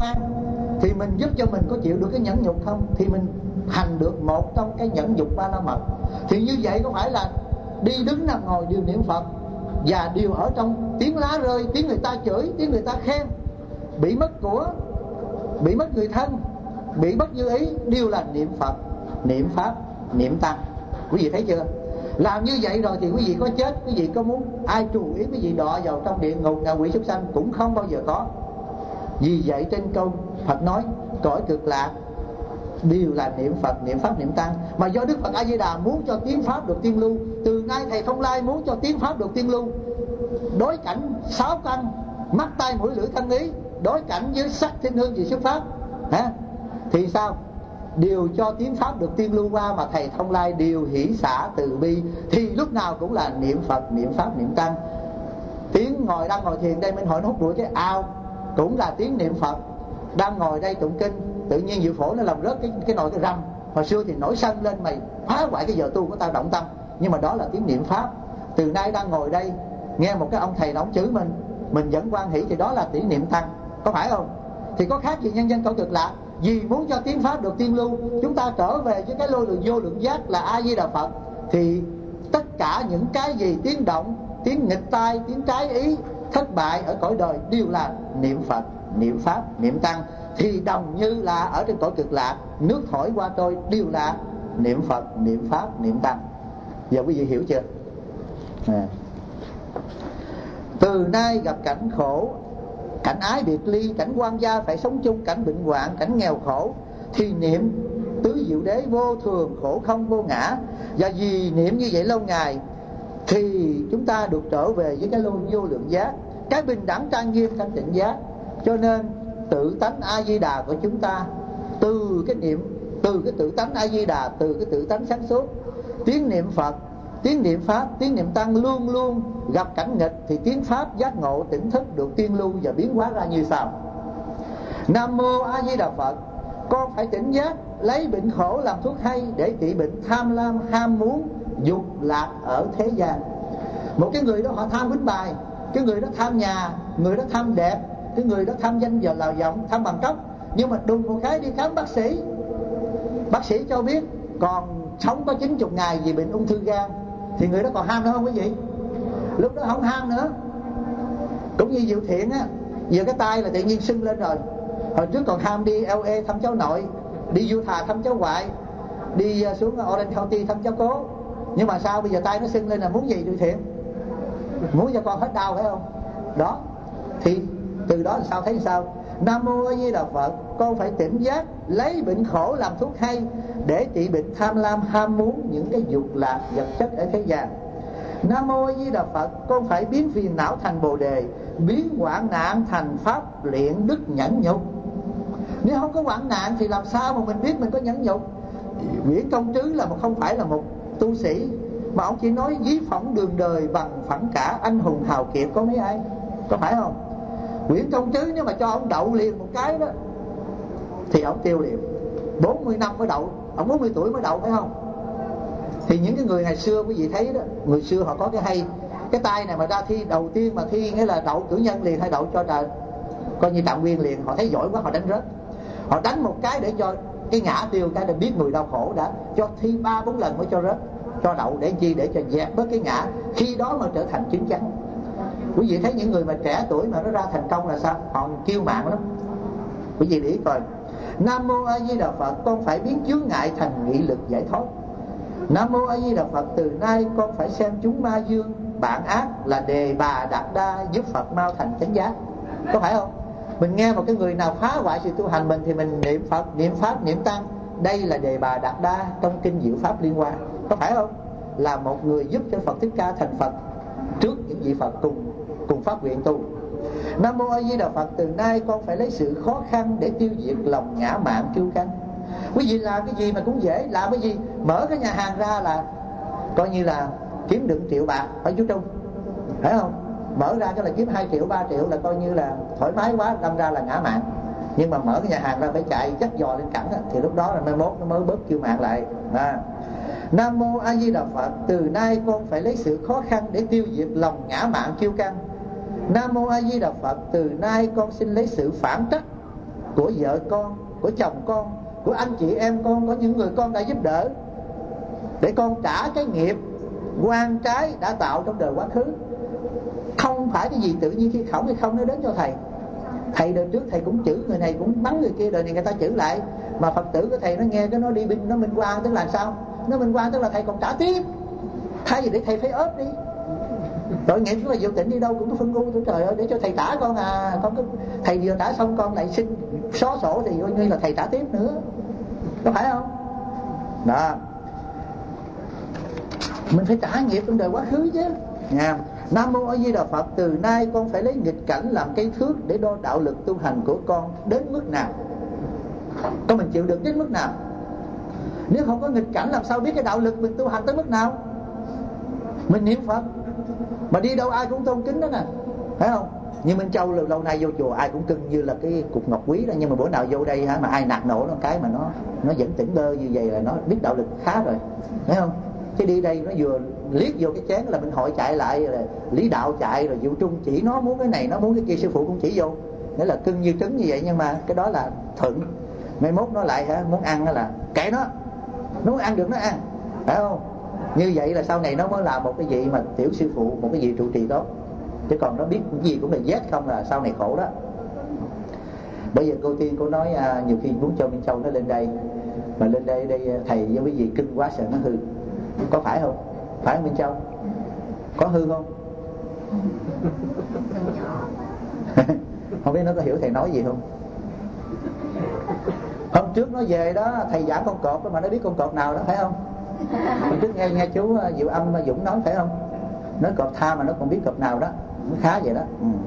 an, thì mình giúp cho mình có chịu được cái nhẫn nhục không? Thì mình hành được một trong cái nhẫn nhục ba la mật. Thì như vậy có phải là đi đứng nằm ngồi đều niệm Phật, và đều ở trong tiếng lá rơi, tiếng người ta chửi, tiếng người ta khen, bị mất của, bị mất người thân, bị mất như ý, đều là niệm Phật, niệm Pháp, niệm Tăng. Quý vị thấy chưa? Làm như vậy rồi thì quý vị có chết, quý vị có muốn ai trù ý quý vị đọa vào trong địa ngục ngạ quỷ súc sanh cũng không bao giờ có. Vì vậy trên câu Phật nói cõi cực lạc đều là niệm Phật, niệm Pháp, niệm Tăng. Mà do Đức Phật A Di Đà muốn cho tiếng Pháp được tiên lưu, từ nay thầy Thông Lai muốn cho tiếng Pháp được tiên lưu, đối cảnh sáu căn mắt tai mũi lưỡi thân ý, đối cảnh với sắc thinh hương vị xuất pháp, thì sao? Đều cho tiếng Pháp được tiên lưu qua, mà thầy Thông Lai đều hỷ xả từ bi, thì lúc nào cũng là niệm Phật, niệm Pháp, niệm Tăng. Tiếng đang ngồi thiền đây Minh Hội nó hút bụi cái ao cũng là tiếng niệm Phật. Đang ngồi đây tụng kinh, tự nhiên Diệu Phổ nó làm rớt cái nồi cái răm. Hồi xưa thì nổi sân lên, mày phá hoại cái giờ tu của tao, động tâm. Nhưng mà đó là tiếng niệm Pháp. Từ nay đang ngồi đây nghe một cái ông thầy là ông chửi mình vẫn hoan hỷ, thì đó là tiếng niệm Tăng, có phải không? Thì có khác gì nhân dân cõi cực lạc? Vì muốn cho tiếng Pháp được tiên lưu, chúng ta trở về với cái lôi lượng vô lượng giác là A Di Đà Phật, thì tất cả những cái gì tiếng động, tiếng nghịch tai, tiếng trái ý, thất bại ở cõi đời đều là niệm Phật, niệm Pháp, niệm Tăng. Thì đồng như là ở trên cõi cực lạc, nước thổi qua trôi đều là niệm Phật, niệm Pháp, niệm Tăng. Giờ quý vị hiểu chưa? Từ nay gặp cảnh khổ, cảnh ái biệt ly, cảnh quan gia phải sống chung, cảnh bệnh hoạn, cảnh nghèo khổ, thì niệm tứ diệu đế vô thường, khổ không, vô ngã. Và vì niệm như vậy lâu ngày thì chúng ta được trở về với cái lôi vô lượng giác, cái bình đẳng trang nghiêm thanh tịnh giác. Cho nên tự tánh A Di Đà của chúng ta, từ cái tự tánh A Di Đà, từ cái tự tánh sáng suốt, tiếng niệm Phật, tiếng niệm Pháp, tiếng niệm Tăng luôn luôn gặp cảnh nghịch, thì tiếng Pháp giác ngộ tỉnh thức được tiên lưu và biến hóa ra như sau. Nam mô A Di Đà Phật, con phải tỉnh giác, lấy bệnh khổ làm thuốc hay, để trị bệnh tham lam, ham muốn, dục lạc ở thế gian. Một cái người đó họ tham quýnh bài, cái người đó tham nhà, người đó tham đẹp, cái người đó tham danh và lào vọng, tham bằng cấp. Nhưng mà đùng một cái đi khám bác sĩ, bác sĩ cho biết còn sống có 90 ngày vì bệnh ung thư gan, thì người đó còn ham nữa không quý vị? Lúc đó không ham nữa. Cũng như Diệu Thiện á, giờ cái tay là tự nhiên sưng lên rồi. Hồi trước còn ham đi LA thăm cháu nội, đi Utah thăm cháu ngoại, đi xuống Orange County thăm cháu cố. Nhưng mà sao bây giờ tay nó sưng lên là muốn gì Diệu Thiện? Muốn cho con hết đau phải không? Đó. Thì từ đó là sao, thấy sao? Nam mô A Di Đà Phật, con phải tỉnh giác, lấy bệnh khổ làm thuốc hay, để trị bệnh tham lam, ham muốn, những cái dục lạc vật chất ở thế gian. Nam mô A Di Đà Phật, con phải biến phiền não thành bồ đề, biến hoạn nạn thành pháp luyện đức nhẫn nhục. Nếu không có hoạn nạn thì làm sao mà mình biết mình có nhẫn nhục? Nguyễn Công Trứ là không phải là một tu sĩ, mà ông chỉ nói ví phỏng đường đời bằng phẳng cả, anh hùng hào kiệt có mấy ai, có phải không? Nguyễn Công Trứ nếu mà cho ông đậu liền một cái đó thì ông tiêu liền. 40 năm mới đậu, ông 40 tuổi mới đậu phải không? Thì những cái người ngày xưa quý vị thấy đó, người xưa họ có cái hay, cái tay này mà ra thi đầu tiên mà thi nghĩa là đậu cử nhân liền hay đậu cho trời, coi như trạng nguyên liền. Họ thấy giỏi quá họ đánh rớt, họ đánh một cái để cho cái ngã tiêu, cái để biết người đau khổ, đã cho thi 3-4 lần mới cho rớt, cho đậu để chi, để cho dẹp bớt cái ngã, khi đó mà trở thành chứng chắn. Quý vị thấy những người mà trẻ tuổi mà nó ra thành công là sao? Họ kiêu mạn lắm. Quý vị để ý coi. Nam mô A Di Đà Phật, con phải biến chướng ngại thành nghị lực giải thoát. Nam mô A Di Đà Phật, từ nay con phải xem chúng ma dương, bản ác là đề bà đạt đa, giúp Phật mau thành chánh giác. Có phải không? Mình nghe một cái người nào phá hoại sự tu hành mình thì mình niệm Phật, niệm Pháp, niệm Tăng. Đây là đề bà đạt đa trong kinh Diệu Pháp Liên Hoa. Có phải không? Là một người giúp cho Phật Thích Ca thành Phật trước những vị Phật cùng phát nguyện tu. Nam mô A Di Đà Phật, từ nay con phải lấy sự khó khăn để tiêu diệt lòng ngã mạn kiêu căng. Quý vị làm cái gì mà cũng dễ, làm cái gì mở cái nhà hàng ra là coi như là kiếm được 1 triệu bạc, phải chú Trung, phải không? Mở ra cho là kiếm 2 triệu 3 triệu là coi như là thoải mái quá, đâm ra là ngã mạn. Nhưng mà mở cái nhà hàng ra phải chạy dắt dò lên cẳng thì lúc đó là mai mốt nó mới bớt kiêu mạn lại. Nam mô A Di Đà Phật, từ nay con phải lấy sự khó khăn để tiêu diệt lòng ngã mạn kiêu căng. Nam mô A Di Đà Phật, từ nay con xin lấy sự phản trắc của vợ con, của chồng con, của anh chị em con, của những người con đã giúp đỡ, để con trả cái nghiệp oan trái đã tạo trong đời quá khứ. Không phải cái gì tự nhiên khi khổng hay không nó đến cho thầy. Thầy đời trước thầy cũng chửi người này, cũng mắng người kia, đời này người ta chửi lại, mà Phật tử của thầy nó nghe cái nó đi binh, nó minh oan, tức là sao? Nó minh oan tức là thầy còn trả tiếp, thay vì để thầy phải ốp đi. Tội nghiệp của là Diệu Tịnh đi đâu cũng có phân ngu. Trời ơi, để cho thầy trả con à, con cứ thầy vừa trả xong con lại xin xóa sổ thì coi như là thầy trả tiếp nữa, có phải không? Đó, mình phải trả nghiệp trong đời quá khứ chứ nha. Nam Mô A Di Đà Phật. Từ nay con phải lấy nghịch cảnh làm cây thước để đo đạo lực tu hành của con đến mức nào, con mình chịu được đến mức nào. Nếu không có nghịch cảnh làm sao biết cái đạo lực mình tu hành tới mức nào. Mình niệm Phật mà đi đâu ai cũng tôn kính đó nè, phải không? Nhưng Minh Châu lâu nay vô chùa ai cũng cưng như là cái cục ngọc quý đó, nhưng mà bữa nào vô đây mà ai nạt nổ nó cái mà nó vẫn tỉnh bơ như vậy là nó biết đạo lực khá rồi, phải không? Chứ đi đây nó vừa liếc vô cái chén là mình hội chạy lại, là Lý Đạo chạy, rồi Diệu Trung chỉ nó muốn cái này, nó muốn cái kia, sư phụ cũng chỉ vô, nghĩa là cưng như trứng như vậy. Nhưng mà cái đó là thuận, mai mốt nó lại muốn ăn là kệ nó muốn ăn được nó ăn, phải không? Như vậy là sau này nó mới là một cái vị mà tiểu sư phụ, một cái vị trụ trì tốt. Chứ còn nó biết cái gì cũng là Z không là sau này khổ đó. Bây giờ cô Tiên cô nói nhiều khi muốn cho Minh Châu nó lên đây, mà lên đây thầy với cái gì cưng quá sợ nó hư, có phải không? Phải không Minh Châu? Có hư không? Không biết nó có hiểu thầy nói gì không? Hôm trước nó về đó thầy giảng con cọp đó, mà nó biết con cọp nào đó, phải không? Hôm trước nghe chú Diệu Âm Dũng nói, phải không? Nói cọp tha mà nó còn biết cọp nào đó, nó khá vậy đó.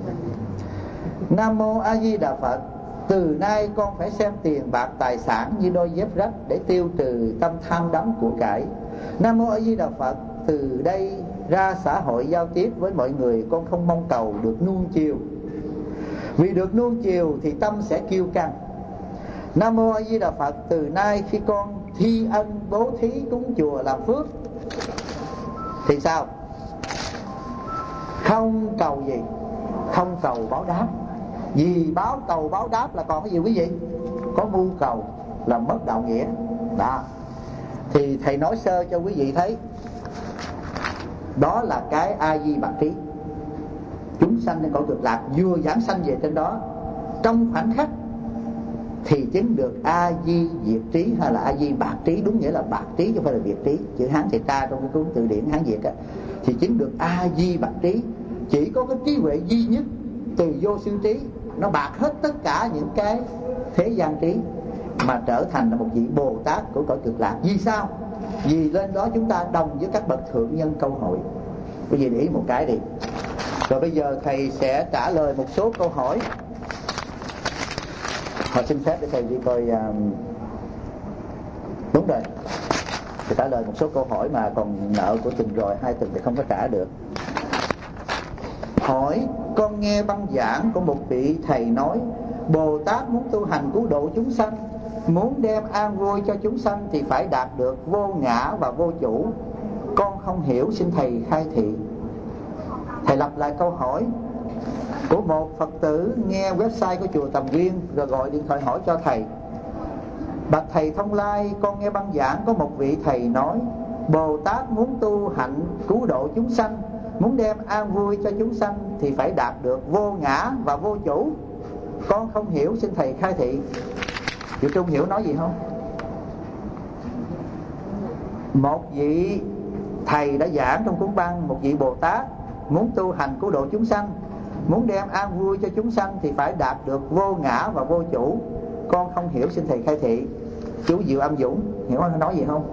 Nam Mô A Di Đà Phật. Từ nay con phải xem tiền bạc tài sản như đôi dép rách để tiêu trừ tâm tham đắm của cải. Nam Mô A Di Đà Phật. Từ đây ra xã hội giao tiếp với mọi người, con không mong cầu được nuông chiều, vì được nuông chiều thì tâm sẽ kiêu căng. Nam Mô A Di Đà Phật. Từ nay khi con thi ân bố thí cúng chùa làm phước thì sao? Không cầu gì, không cầu báo đáp. Vì cầu báo đáp là còn cái gì quý vị? Có mưu cầu là mất đạo nghĩa đó. Thì thầy nói sơ cho quý vị thấy, đó là cái A Di Bạc Trí. Chúng sanh trên cõi Cực Lạc vừa giảng sanh về trên đó, trong khoảnh khắc thì chứng được A Di Diệt Trí, hay là A Di Bạc Trí, đúng nghĩa là Bạc Trí chứ không phải là Việt Trí. Chữ Hán thầy tra trong cái cuốn từ điển Hán Việt thì chứng được A Di Bạc Trí. Chỉ có cái trí huệ duy nhất từ vô sư trí, nó bạc hết tất cả những cái thế gian trí, mà trở thành là một vị Bồ Tát của cõi Cực Lạc. Vì sao? Vì lên đó chúng ta đồng với các bậc thượng nhân câu hội. Quý vị để ý một cái đi. Rồi bây giờ thầy sẽ trả lời một số câu hỏi. Họ xin phép để thầy đi coi. Đúng rồi, thầy trả lời một số câu hỏi mà còn nợ của tuần rồi, 2 tuần thì không có trả được. Hỏi: con nghe băng giảng của một vị thầy nói, Bồ Tát muốn tu hành cứu độ chúng sanh, muốn đem an vui cho chúng sanh thì phải đạt được vô ngã và vô chủ. Con không hiểu, xin thầy khai thị. Thầy lặp lại câu hỏi của một Phật tử nghe website của chùa Tầm Viên, rồi gọi điện thoại hỏi cho thầy: bạch thầy Thông Lai, con nghe băng giảng có một vị thầy nói, Bồ Tát muốn tu hạnh cứu độ chúng sanh, muốn đem an vui cho chúng sanh thì phải đạt được vô ngã và vô chủ. Con không hiểu, xin thầy khai thị. Diệu Trung hiểu nói gì không? Một vị thầy đã giảng trong cuốn băng, một vị Bồ Tát muốn tu hành cứu độ chúng sanh, muốn đem an vui cho chúng sanh thì phải đạt được vô ngã và vô chủ. Con không hiểu, xin thầy khai thị. Chú Diệu Âm Dũng hiểu nói gì không?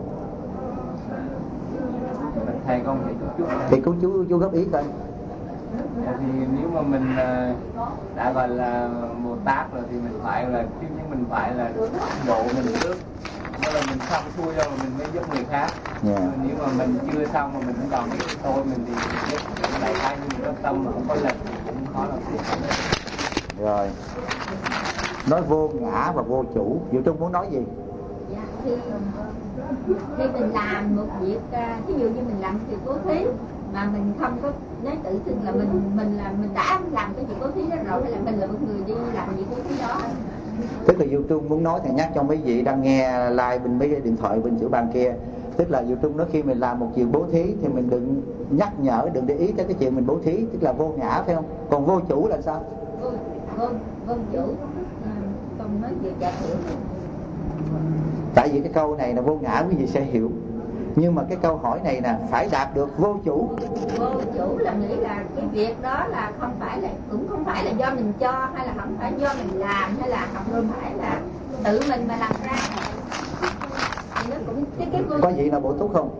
Thầy con hiểu chút. Thì chú góp ý coi. Thì nếu mà mình đã gọi là Bồ Tát rồi thì mình phải là chứ mình phải là độ mình trước. Nếu là mình xong xuôi rồi mình mới giúp người khác. Nếu mà mình chưa xong mà mình cũng còn cái tôi mình thì giúp đại khai, nhưng mà có tâm mà không có lực thì cũng khó làm việc. Rồi nói vô ngã và vô chủ, Diệu Trung muốn nói gì? Dạ, khi mình làm một việc, ví dụ như mình làm việc bố thí mà mình không có nói tự xưng là mình đã làm cái việc bố thí đó rồi, hay là mình là một người đi làm việc bố thí đó, Tức là Diệu Trung muốn nói, thầy nhắc cho mấy vị đang nghe live bên mấy cái điện thoại bên chỗ ban kia. Tức là Diệu Trung nói khi mình làm một chuyện bố thí thì mình đừng nhắc nhở, đừng để ý tới cái chuyện mình bố thí, tức là vô ngã, phải không? Còn vô chủ là sao? Vô chủ không nói về trả thưởng. Tại vì cái câu này là vô ngã, quý vị sẽ hiểu. Nhưng mà cái câu hỏi này nè, phải đạt được vô chủ. Vô chủ là nghĩ là cái việc đó là cũng không phải là do mình cho, hay là không phải do mình làm, hay là không phải là tự mình mà làm ra. Thì nó cũng cái vô... Có gì là bổ túc không?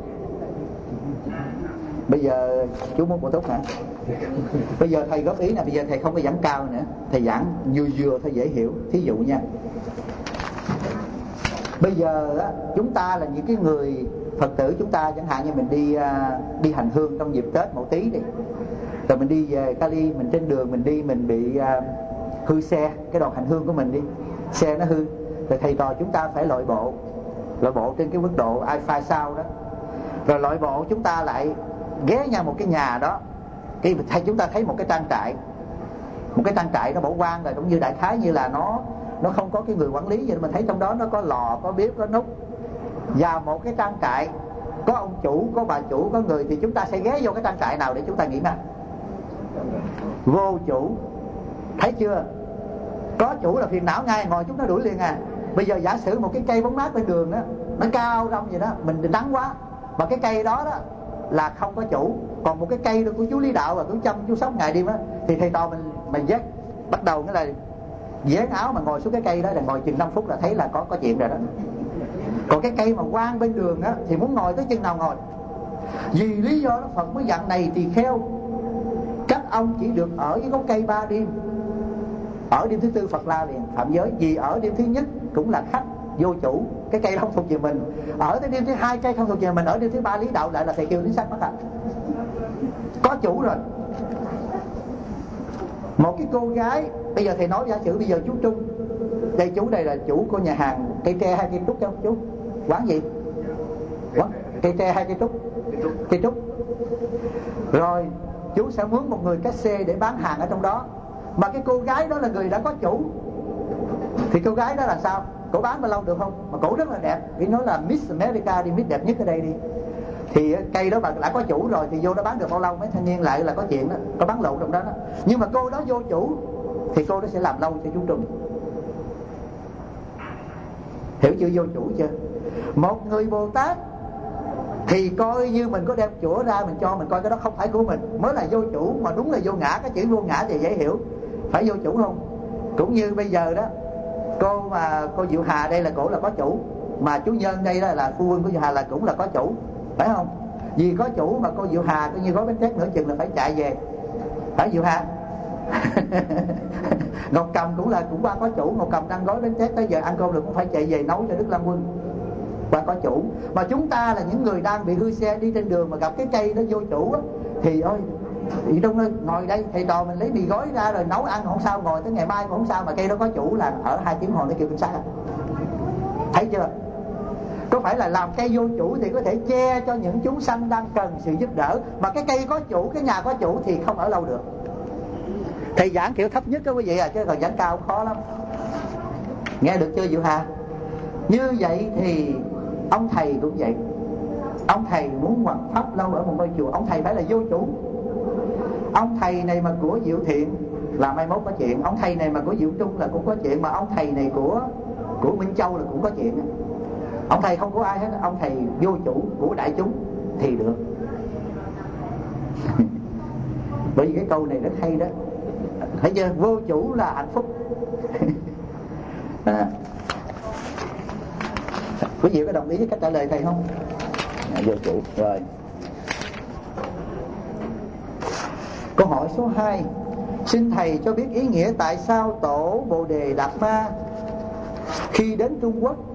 Bây giờ chú muốn bổ túc hả? Bây giờ thầy góp ý nè, bây giờ thầy không có giảng cao nữa, thầy giảng vừa thôi dễ hiểu. Thí dụ nha, bây giờ á, chúng ta là những cái người Phật tử, chúng ta chẳng hạn như mình đi hành hương trong dịp Tết Mậu Tý đi, rồi mình đi về Cali, mình trên đường mình đi, mình bị hư xe, cái đoàn hành hương của mình đi, xe nó hư, rồi thầy trò chúng ta phải lội bộ trên cái mức độ Alpha sao đó, rồi lội bộ chúng ta lại ghé nhau một cái nhà đó, chúng ta thấy một cái trang trại nó bỏ hoang rồi, cũng như đại khái như là nó không có cái người quản lý vậy, mình thấy trong đó nó có lò, có bếp, có nút. Và một cái trang trại có ông chủ, có bà chủ, có người, thì chúng ta sẽ ghé vô cái trang trại nào để chúng ta nghỉ mát? Vô chủ. Thấy chưa? Có chủ là phiền não ngay, ngồi chúng ta đuổi liền à. Bây giờ giả sử một cái cây bóng mát bên đường đó, nó cao rong vậy đó, mình nắng quá, mà cái cây đó là không có chủ. Còn một cái cây đó của chú Lý Đạo và chú chăm chú sóc ngày đêm á, thì thầy trò mình dắt bắt đầu nghĩa là dán áo mà ngồi xuống cái cây đó, là ngồi chừng 5 phút là thấy là có chuyện rồi đó. Còn cái cây mà quang bên đường á thì muốn ngồi tới chừng nào ngồi. Vì lý do đó Phật mới dặn này tỳ kheo, các ông chỉ được ở với gốc cây 3 đêm. Ở đêm thứ tư Phật la liền phạm giới. Vì ở đêm thứ nhất cũng là khách vô chủ, cái cây không thuộc về mình. Ở tới đêm thứ hai cây không thuộc về mình. Ở đêm thứ ba Lý Đạo lại là thầy kêu đến sát mất à. Có chủ rồi. Một cái cô gái, bây giờ thầy nói giả sử bây giờ chú Trung, đây chú đây là chủ của nhà hàng cây tre hay cây trúc không chú? Quán gì? Quán cây tre hay cây trúc? Cây trúc. Rồi chú sẽ mướn một người cách xe để bán hàng ở trong đó, mà cái cô gái đó là người đã có chủ, thì cô gái đó là sao? Cổ bán bao lâu được không? Mà cổ rất là đẹp, vì nói là Miss America đi, Miss đẹp nhất ở đây đi. Thì cây đó bạn đã có chủ rồi thì vô đó bán được bao lâu mấy thanh niên lại là có chuyện đó, có bán lộn trong đó đó. Nhưng mà cô đó vô chủ thì cô đó sẽ làm lâu cho chú Trung. Hiểu chưa? Vô chủ chưa? Một người Bồ Tát thì coi như mình có đem chùa ra mình cho, mình coi cái đó không phải của mình mới là vô chủ. Mà đúng là vô ngã, cái chữ vô ngã thì dễ hiểu, phải vô chủ không? Cũng như bây giờ đó, cô Diệu Hà đây là cổ là có chủ, mà chú Nhân đây là phu quân của Diệu Hà là cũng là có chủ, phải không? Vì có chủ mà cô Diệu Hà coi như gói bánh tét nửa chừng là phải chạy về, phải Diệu Hà? Ngọc Cầm cũng qua có chủ, Ngọc Cầm đang gói bánh tét tới giờ ăn cơm được cũng phải chạy về nấu cho Đức Lam Quân, qua có chủ. Mà chúng ta là những người đang bị hư xe đi trên đường mà gặp cái cây nó vô chủ á, thì ôi thì Trung ơi, ngồi đây thầy trò mình lấy mì gói ra rồi nấu ăn không sao, ngồi tới ngày mai cũng không sao, mà cây đó có chủ là ở 2 tiếng hồi nó kêu cảnh sát. Thấy chưa? Có phải là làm cây vô chủ thì có thể che cho những chúng sanh đang cần sự giúp đỡ, mà cái cây có chủ, cái nhà có chủ thì không ở lâu được. Thầy giảng kiểu thấp nhất đó quý vị à, chứ còn giảng cao khó lắm. Nghe được chưa Diệu Hà? Như vậy thì ông thầy cũng vậy. Ông thầy muốn hoằng pháp lâu ở một ngôi chùa, ông thầy phải là vô chủ. Ông thầy này mà của Diệu Thiện là mai mốt có chuyện, ông thầy này mà của Diệu Trung là cũng có chuyện, mà ông thầy này của Minh Châu là cũng có chuyện. Ông thầy không có ai hết, ông thầy vô chủ của đại chúng thì được. Bởi vì cái câu này rất hay đó, thấy chưa? Vô chủ là hạnh phúc. Quý vị có đồng ý với cách trả lời thầy không? Vô chủ rồi. Câu hỏi số 2, xin thầy cho biết ý nghĩa tại sao tổ Bồ Đề Đạt Ma khi đến Trung Quốc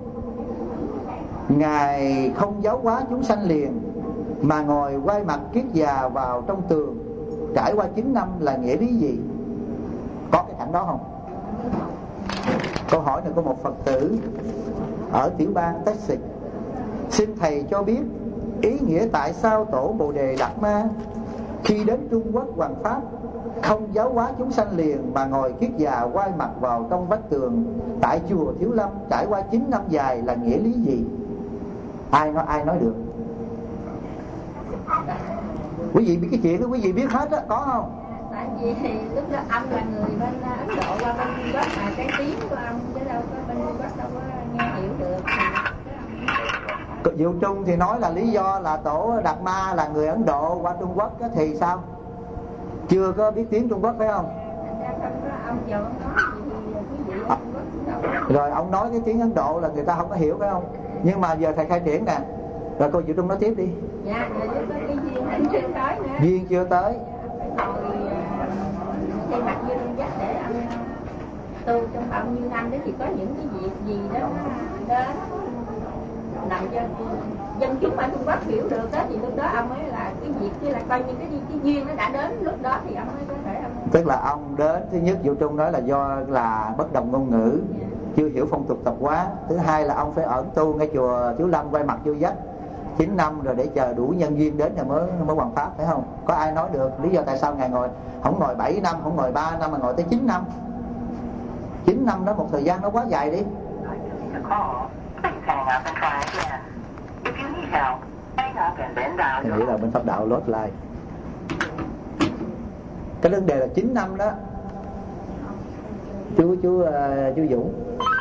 Ngài không giáo hóa chúng sanh liền, mà ngồi quay mặt kiết già vào trong tường trải qua 9 năm là nghĩa lý gì? Có cái cảnh đó không? Câu hỏi này của một Phật tử ở tiểu bang Texas. Xin thầy cho biết ý nghĩa tại sao tổ Bồ Đề Đạt Ma khi đến Trung Quốc hoằng pháp không giáo hóa chúng sanh liền mà ngồi kiết già quay mặt vào trong vách tường tại chùa Thiếu Lâm trải qua 9 năm dài là nghĩa lý gì? Ai nói được? Quý vị biết cái chuyện đó, quý vị biết hết á, có không? Tại vì lúc đó ông là người bên Ấn Độ qua bên Trung Quốc mà cái tiếng của ông chứ đâu có bên Trung Quốc đâu có nghe hiểu được. Diệu Trung thì nói là lý do là tổ Đạt Ma là người Ấn Độ qua Trung Quốc thì sao? Chưa có biết tiếng Trung Quốc phải không? Rồi ông nói cái tiếng Ấn Độ là người ta không có hiểu phải không? Nhưng mà giờ thầy khai triển nè. Rồi cô Diệu Trung nói tiếp đi. Dạ, lúc đó cái duyên chưa tới nữa. Duyên chưa tới. Rồi thay mặt duyên dắt để ông tu trong bao nhiêu năm đó thì có những cái việc gì đó đến làm cho dân chúng ở Trung Quốc hiểu được đó, thì lúc đó ông mới là cái việc như là coi như cái duyên nó đã đến lúc đó thì ông mới có thể ông... Tức là ông đến, thứ nhất Diệu Trung nói là do là bất đồng ngôn ngữ, chưa hiểu phong tục tập quán. Thứ hai là ông phải ẩn tu ngay chùa Thiếu Lâm quay mặt vô vách 9 năm rồi để chờ đủ nhân duyên đến rồi mới hoàn pháp, phải không? Có ai nói được lý do tại sao ngài ngồi không ngồi 7 năm, không ngồi 3 năm mà ngồi tới 9 năm? 9 năm đó một thời gian nó quá dài đi. Tôi nghĩ là bên Pháp Đạo lốt lại. Cái vấn đề là 9 năm đó. Chú Dũng.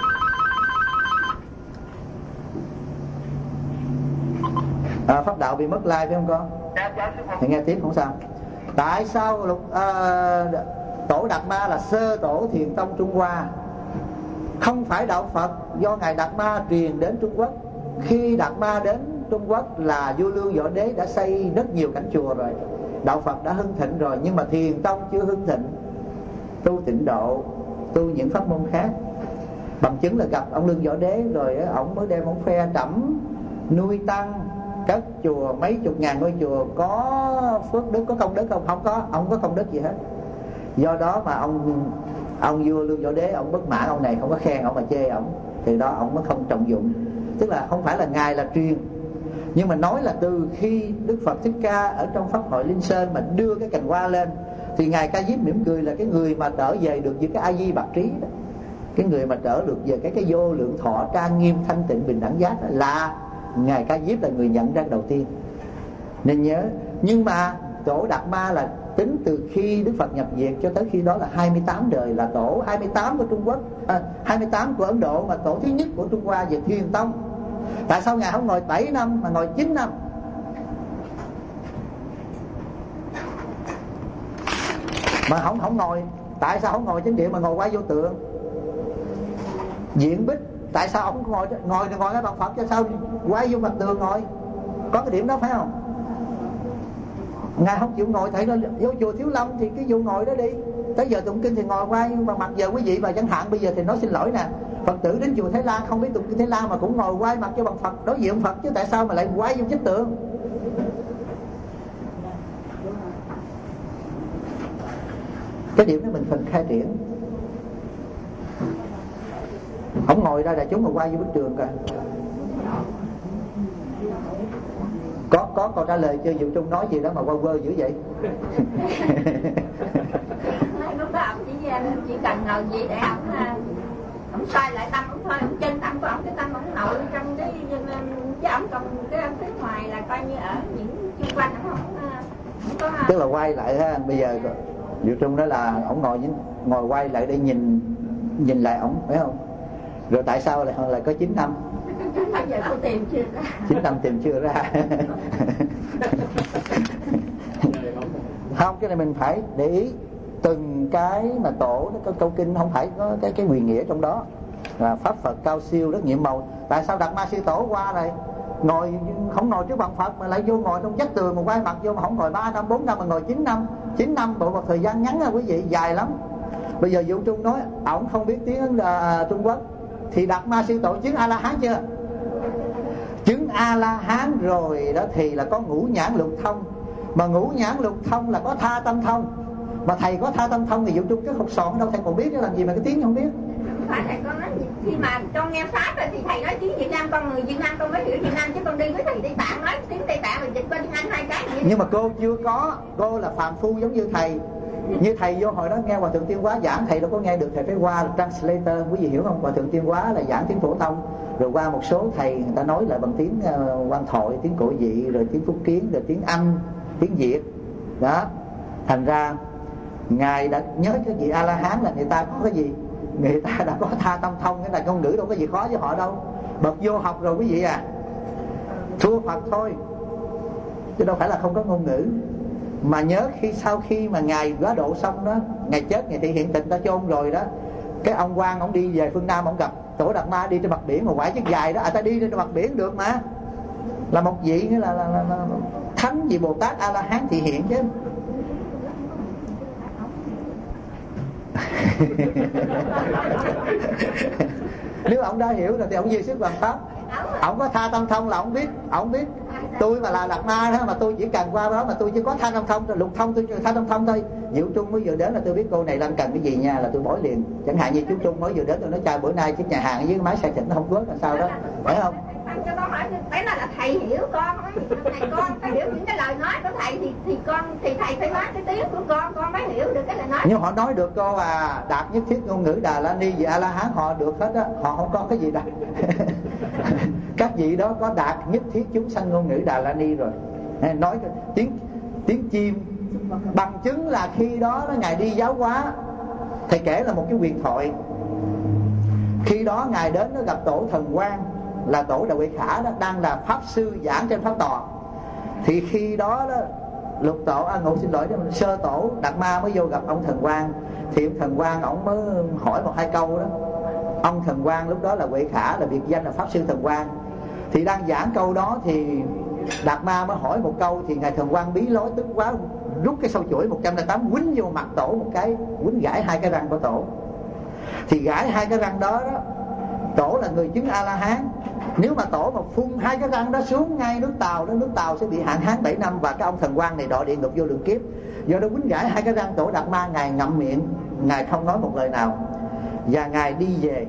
Pháp Đạo bị mất like phải không con? Thì nghe tiếp không sao. Tại sao tổ Đạt Ma là sơ tổ thiền tông Trung Hoa, không phải đạo Phật do ngài Đạt Ma truyền đến Trung Quốc? Khi Đạt Ma đến Trung Quốc là vua Lương Võ Đế đã xây rất nhiều cảnh chùa rồi, đạo Phật đã hưng thịnh rồi, nhưng mà thiền tông chưa hưng thịnh, tu tịnh độ, tu những pháp môn khác. Bằng chứng là gặp ông Lương Võ Đế rồi ông mới đem ông phe trẫm nuôi tăng, cất chùa mấy chục ngàn ngôi chùa, có phước đức, có công đức không? Không có, ông không có công đức gì hết. Do đó mà ông vua Lương Võ Đế ông bất mãn ông này, không có khen ông mà chê ông, thì đó ông mới không trọng dụng. Tức là không phải là ngài là truyền, nhưng mà nói là từ khi Đức Phật Thích Ca ở trong pháp hội Linh Sơn mà đưa cái cành hoa lên thì ngài Ca Diếp mỉm cười là cái người mà trở về được với cái A Di Bạc Trí đó, cái người mà trở được về cái vô lượng thọ trang nghiêm thanh tịnh bình đẳng giác đó, là ngài Ca Diếp là người nhận ra đầu tiên. Nên nhớ. Nhưng mà tổ Đạt Ma là tính từ khi Đức Phật nhập viện cho tới khi đó là 28 đời, là tổ 28 của Trung Quốc, 28 của Ấn Độ, mà tổ thứ nhất của Trung Hoa về thiền tông. Tại sao ngài không ngồi 7 năm mà ngồi 9 năm? Mà không ngồi, tại sao không ngồi chánh điện mà ngồi quay vô tượng? Diện Bích, tại sao không ngồi cái bàn Phật, cho sao quay vô mặt tường ngồi? Có cái điểm đó phải không? Ngài không chịu ngồi, thầy nói vô chùa Thiếu Lâm thì cái vụ ngồi đó đi. Tới giờ tụng kinh thì ngồi quay bằng mặt. Giờ quý vị mà chẳng hạn bây giờ thì nói xin lỗi nè, Phật tử đến chùa Thái Lan không biết tụng kinh Thái Lan mà cũng ngồi quay mặt cho bằng Phật, đối diện Phật, chứ tại sao mà lại quay vô vách tượng? Cái điểm đó mình phần khai triển. Không ngồi ra đại chúng mà quay vô bức tường kìa. Có câu trả lời chưa? Diệu Trung nói gì đó mà quơ quơ dữ vậy? Lúc đó ông chỉ cần ngồi gì để ông xoay lại tâm ông thôi, ông chân tâm của ông, cái tâm ông nội trong cái chứ ông còn cái ông phía ngoài là coi như ở những xung quanh ông không có. Tức là quay lại ha. Bây giờ Diệu Trung nói là ông ngồi quay lại để nhìn lại ông, phải không? Rồi tại sao lại có 9 năm? Bây giờ cô tìm chưa ra. 9 năm tìm chưa ra. Không, cái này mình phải để ý từng cái mà tổ nó có câu kinh, không phải có cái nguyền nghĩa trong đó. Và pháp Phật cao siêu rất nhiệm màu. Tại sao Đạt Ma sư tổ qua này ngồi không ngồi trước bàn Phật mà lại vô ngồi trong vách tường mà quay mặt vô, mà không ngồi 3 năm 4 năm mà ngồi 9 năm? 9 năm bộ một thời gian ngắn à quý vị, dài lắm. Bây giờ Diệu Trung nói ổng không biết tiếng Trung Quốc thì Đạt Ma sư tổ chứng A La Hán chưa? Chứng A La Hán rồi đó thì là có ngũ nhãn lục thông, mà ngũ nhãn lục thông là có tha tâm thông, mà thầy có tha tâm thông thì Diệu Trung cái hột sòn ở đâu thầy còn biết, chứ làm gì mà cái tiếng không biết? Phải thầy con nói khi mà con nghe pháp rồi thì thầy nói tiếng Việt Nam, con người Việt Nam con mới hiểu Việt Nam, chứ con đi với thầy Tây Tạng nói tiếng Tây Tạng rồi dịch qua tiếng Anh hai cái gì. Nhưng mà cô chưa có, cô là phàm phu giống như thầy, Như thầy vô hồi đó nghe Hòa Thượng Tiên Hóa giảng, thầy đâu có nghe được, thầy phải qua translator, quý vị hiểu không? Hòa Thượng Tiên Hóa là giảng tiếng phổ thông, rồi qua một số thầy người ta nói lại bằng tiếng Quan Thoại, tiếng Cổ Dị, rồi tiếng Phúc Kiến, rồi tiếng Anh, tiếng Việt đó. Thành ra ngài đã nhớ cái vị A La Hán là người ta có cái gì, người ta đã có tha tâm thông, cái là ngôn ngữ đâu có gì khó với họ đâu. Bậc vô học rồi quý vị à, thua Phật thôi, chứ đâu phải là không có ngôn ngữ. Mà nhớ sau khi mà ngài quá độ xong đó, ngài chết, ngài thị hiện tình ta chôn rồi đó, cái ông quan ông đi về phương Nam, ông gặp Tổ Đạt Ma đi trên mặt biển mà quải chiếc dài đó, ta đi trên mặt biển được mà, là một vị nghĩa là thánh vị Bồ Tát A La Hán thị hiện chứ. Nếu ông đã hiểu rồi thì ông duy sức bằng pháp. Ông có tha tâm thông là ông biết tôi mà là Đạt Ma đó, mà tôi chỉ cần qua đó mà tôi chỉ có tha tâm thông, lục thông tôi tha tâm thông thôi. Diệu Trung mới vừa đến là tôi biết cô này đang cần cái gì nha, là tôi bỏ liền. Chẳng hạn như chú Trung mới vừa đến tôi nói chào bữa nay chiếc nhà hàng với máy xay thịt nó không vớt là sao đó, phải không? Cho con hỏi, phải là thầy hiểu con, này con phải hiểu những cái lời nói của thầy thì thầy phải nói cái tiếng của con mới hiểu được cái lời nói. Nhưng họ nói được cô à, đạt nhất thiết ngôn ngữ Đà La Ni và A La Hán họ được hết á, họ không có cái gì đạt. Các vị đó có đạt nhất thiết chúng sanh ngôn ngữ Đà La Ni rồi. Nói tiếng chim, bằng chứng là khi đó ngài đi giáo hóa, thầy kể là một cái huyền thoại. Khi đó ngài đến nó gặp Tổ Thần Quang, là Tổ Đại Huệ Khả đó, đang là pháp sư giảng trên pháp tòa. Thì khi đó Lục Tổ Sơ Tổ Đạt Ma mới vô gặp ông Thần Quang. Thì ông Thần Quang ông mới hỏi một hai câu đó. Ông Thần Quang lúc đó là Huệ Khả, là biệt danh là pháp sư Thần Quang. Thì đang giảng câu đó thì Đạt Ma mới hỏi một câu, thì ngài Thần Quang bí lối tức quá, rút cái sâu chuỗi 108 quýnh vô mặt Tổ một cái, quýnh gãy hai cái răng của Tổ. Thì gãy hai cái răng đó Tổ là người chứng A La Hán. Nếu mà Tổ mà phun hai cái răng đó xuống ngay nước Tàu đó, nước Tàu sẽ bị hạn hán 7 năm, và cái ông Thần Quang này đọa địa ngục vô lượng kiếp. Do đó quýnh gãy hai cái răng, Tổ Đạt Ma ngài ngậm miệng, ngài không nói một lời nào. Và ngài đi về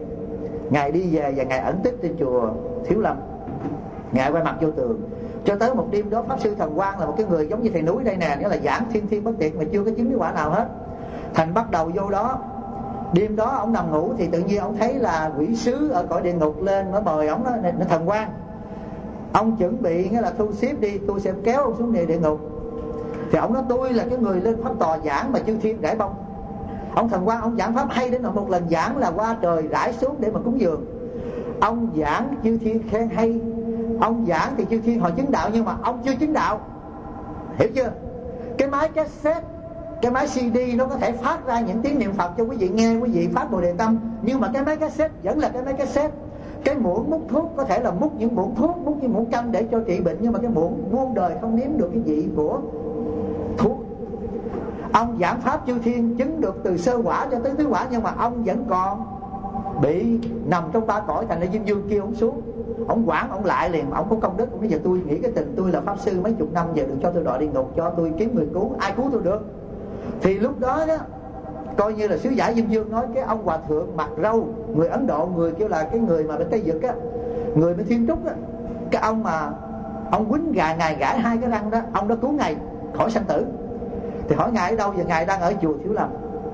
và ngài ẩn tích trên chùa Thiếu Lâm, ngài quay mặt vô tường. Cho tới một đêm đó, pháp sư Thần Quang là một cái người giống như thầy núi đây nè, nghĩa là giảng thiên bất tiệt mà chưa có chứng cái quả nào hết. Thành bắt đầu vô đó. Đêm đó ông nằm ngủ thì tự nhiên ông thấy là quỷ sứ ở cõi địa ngục lên, nó mời ông đó, nó Thần Quang, ông chuẩn bị nghĩa là thu xếp đi, tôi sẽ kéo ông xuống địa ngục. Thì ông nói tôi là cái người lên pháp tòa giảng mà chư thiên rải bông. Ông Thần Quang ông giảng pháp hay đến một lần giảng là qua trời rải xuống để mà cúng dường. Ông giảng chư thiên khen hay, ông giảng thì chư thiên họ chứng đạo, nhưng mà ông chưa chứng đạo, hiểu chưa? Cái máy cassette, cái máy CD nó có thể phát ra những tiếng niệm Phật cho quý vị nghe, quý vị phát Bồ Đề Tâm, nhưng mà cái máy cassette vẫn là cái máy cassette. Cái muỗng múc thuốc có thể là múc những muỗng thuốc, múc những muỗng canh để cho trị bệnh, nhưng mà cái muỗng muôn đời không nếm được cái vị của thuốc. Ông giảng pháp chư thiên chứng được từ sơ quả cho tới tứ quả, nhưng mà ông vẫn còn bị nằm trong ba cõi, thành ra Diêm Dương kêu ông xuống. Ông quản ông lại liền, ông có công đức. Ông nói giờ tôi nghĩ cái tình tôi là pháp sư mấy chục năm, giờ đừng cho tôi đọa địa ngục, cho tôi kiếm người cứu, ai cứu tôi được. Thì lúc đó coi như là sứ giả Diêm Dương nói, cái ông hòa thượng mặc râu, người Ấn Độ, người kêu là cái người mà bên Tây Dực á, người bên Thiên Trúc á, cái ông mà ông quýnh ngài gãi hai cái răng đó, ông đã cứu ngài khỏi sanh tử. Thì hỏi ngài ở đâu? Giờ ngài đang ở chùa Thiếu Lâm.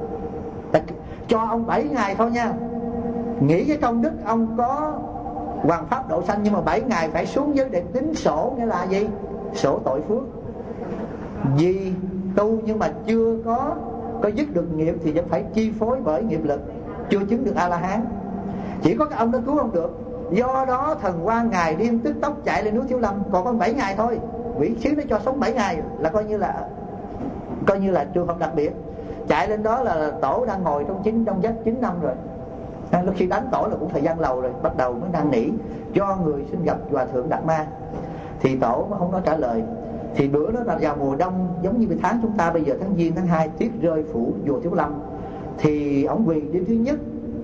Cho ông 7 ngày thôi nha. Nghĩ cái công đức ông có hoàn pháp độ sanh, nhưng mà 7 ngày phải xuống dưới để tính sổ, nghĩa là gì? Sổ tội phước. Vì tu nhưng mà chưa có dứt được nghiệp thì vẫn phải chi phối bởi nghiệp lực, chưa chứng được A La Hán. Chỉ có cái ông đó cứu ông được. Do đó Thần Quang ngài đêm tức tốc chạy lên núi Thiếu Lâm, còn có 7 ngày thôi. Quỷ sứ nó cho sống 7 ngày là coi như là trường hợp đặc biệt. Chạy lên đó là Tổ đang ngồi trong giấc 9 năm rồi. Lúc khi đánh Tổ là cũng thời gian lâu rồi, bắt đầu mới năn nỉ cho người xin gặp Hòa Thượng Đạt Ma. Thì Tổ mới không nói trả lời. Thì bữa đó là vào mùa đông, giống như tháng chúng ta bây giờ tháng Giêng, tháng 2, tuyết rơi phủ chùa Thiếu Lâm. Thì ông quỳ đêm thứ nhất.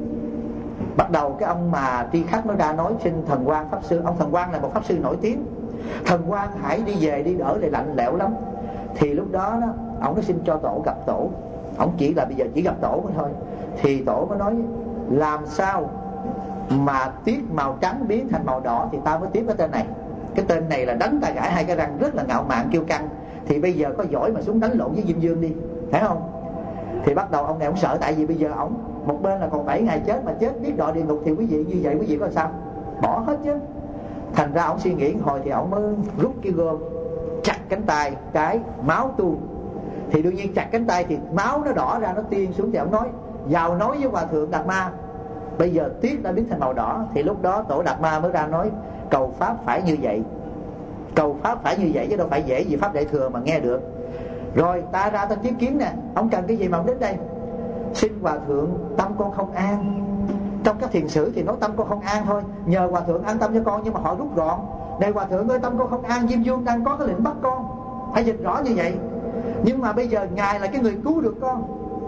Bắt đầu cái ông mà tri khách nó ra nói xin Thần Quang pháp sư. Ông Thần Quang là một pháp sư nổi tiếng. Thần Quang hãy đi về đi, đỡ lại lạnh lẽo lắm. Thì lúc đó ông nó xin cho Tổ gặp Tổ. Ông chỉ là bây giờ chỉ gặp Tổ mới thôi. Thì Tổ mới nói làm sao mà tuyết màu trắng biến thành màu đỏ thì ta mới tiếp cái tên này. Cái tên này là đánh ta gãi hai cái răng, rất là ngạo mạn kiêu căng. Thì bây giờ có giỏi mà xuống đánh lộn với Diêm Dương đi, phải không? Thì bắt đầu ông này ông sợ, tại vì bây giờ ông một bên là còn 7 ngày chết, mà chết biết đọa địa ngục thì quý vị như vậy quý vị có sao? Bỏ hết chứ. Thành ra ông suy nghĩ hồi thì ông mới rút cái gươm chặt cánh tay, cái máu tuôn. Thì đương nhiên chặt cánh tay thì máu nó đỏ ra, nó tiên xuống. Thì ông nói vào nói với Hòa Thượng Đạt Ma, bây giờ tiết đã biến thành màu đỏ. Thì lúc đó Tổ Đạt Ma mới ra nói cầu pháp phải như vậy, cầu pháp phải như vậy, chứ đâu phải dễ gì pháp Đại Thừa mà nghe được. Rồi ta ra ta tiếp kiến nè, ông cần cái gì mà ông đến đây? Xin Hòa Thượng tâm con không an. Trong các thiền sử thì nói tâm con không an thôi, nhờ Hòa Thượng an tâm cho con. Nhưng mà họ rút gọn, này Hòa Thượng ơi, tâm con không an, Diêm Vương đang có cái lệnh bắt con, phải dịch rõ như vậy. Nhưng mà bây giờ Ngài là cái người cứu được con.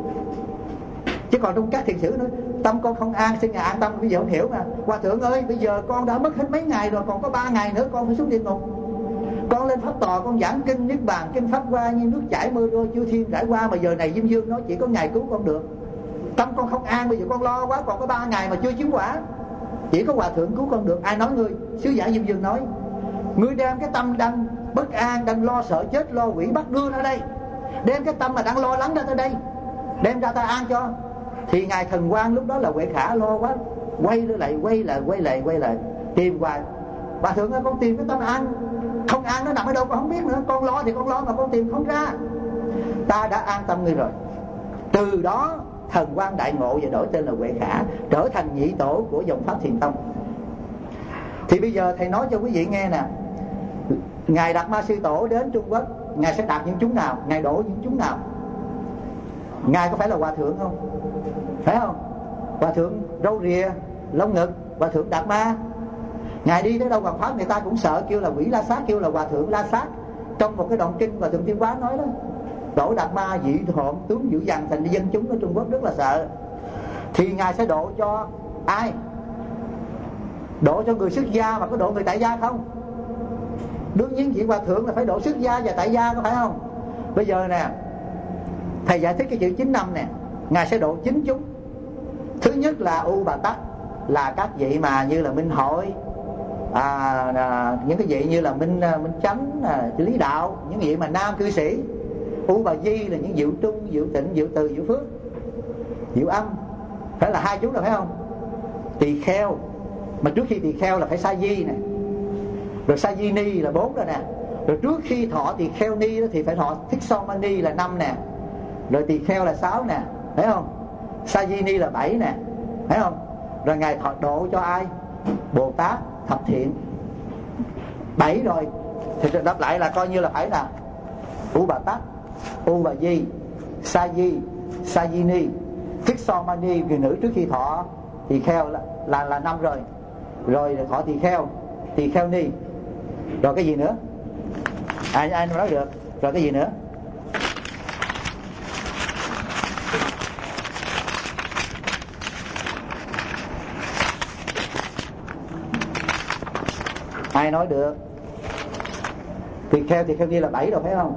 Chứ còn trong các thiền sử nói tâm con không an, xin Ngài an tâm. Bây giờ không hiểu mà, Hòa Thượng ơi, bây giờ con đã mất hết mấy ngày rồi, còn có 3 ngày nữa con phải xuống địa ngục. Con lên pháp tòa, con giảng kinh Niết Bàn, kinh Pháp Hoa như nước chảy mưa trôi, chư thiên trải qua. Mà giờ này Diêm Vương nói chỉ có Ngài cứu con được. Tâm con không an, bây giờ con lo quá, còn có 3 ngày mà chưa chứng quả, chỉ có Hòa Thượng cứu con được. Ai nói ngươi? Sứ giả Diêm Vương nói, ngươi đem cái tâm đang bất an, đang lo sợ chết, lo quỷ bắt đưa ra đây. Đem cái tâm mà đang lo lắng ra tới đây, đem ra ta an cho. Thì Ngài Thần Quang lúc đó là Huệ Khả lo quá, quay lại tìm hoài. Hòa Thượng ơi, con tìm cái tâm an không an nó nằm ở đâu con không biết nữa. Con lo thì con lo mà con tìm không ra. Ta đã an tâm ngươi rồi. Từ đó Thần Quang đại ngộ và đổi tên là Huệ Khả, trở thành nhị tổ của dòng pháp Thiền Tông. Thì bây giờ thầy nói cho quý vị nghe nè, Ngài Đạt Ma Sư Tổ đến Trung Quốc, Ngài sẽ đạt những chúng nào? Ngài độ những chúng nào? Ngài có phải là Hòa Thượng không? Phải không? Hòa Thượng râu rìa, lông ngực, Hòa Thượng Đạt Ma. Ngài đi tới đâu hoàng pháp người ta cũng sợ, kêu là quỷ La Sát, kêu là Hòa Thượng La Sát. Trong một cái đoạn kinh Hòa Thượng Tiên Quá nói đó, Tổ Đạt Ma dị hộn tướng dữ dằn, thành dân chúng ở Trung Quốc rất là sợ. Thì Ngài sẽ độ cho ai? Độ cho người xuất gia, mà có độ người tại gia không? Đương nhiên vị Hòa Thượng là phải độ xuất gia và tại gia, có phải không? Bây giờ nè, thầy giải thích cái chữ 9 năm nè. Ngài sẽ độ 9 chúng. Thứ nhất là U Bà Tắc, là các vị mà như là Minh Hội, những cái vị như là Minh Chánh, Lý Đạo, những vị mà nam cư sĩ. U Bà Di là những Diệu Trung, Diệu Tịnh, Diệu Từ, Diệu Phước, Diệu Âm. Phải là 2 chúng rồi phải không? Tỳ Kheo, mà trước khi tỳ kheo là phải Sa Di nè, rồi Sa Di Ni là 4 rồi nè. Rồi trước khi thọ tỳ kheo ni đó thì phải thọ Thích So Mani là 5 nè, rồi tỳ kheo là 6 nè, thấy không? Sa Di Ni là 7 nè, thấy không? Rồi Ngài thọ độ cho ai? Bồ Tát Thập Thiện 7 rồi. Thì đáp lại là coi như là phải là U Bà Tát, U Bà Di, Sa Di, Sa Di Ni, Thích So Mani, người nữ trước khi thọ tỳ kheo là 5 rồi. Rồi thọ tỳ kheo ni. Rồi cái gì nữa? Ai nói được? Rồi cái gì nữa? Ai nói được? Tỳ kheo ni là 7 rồi phải không?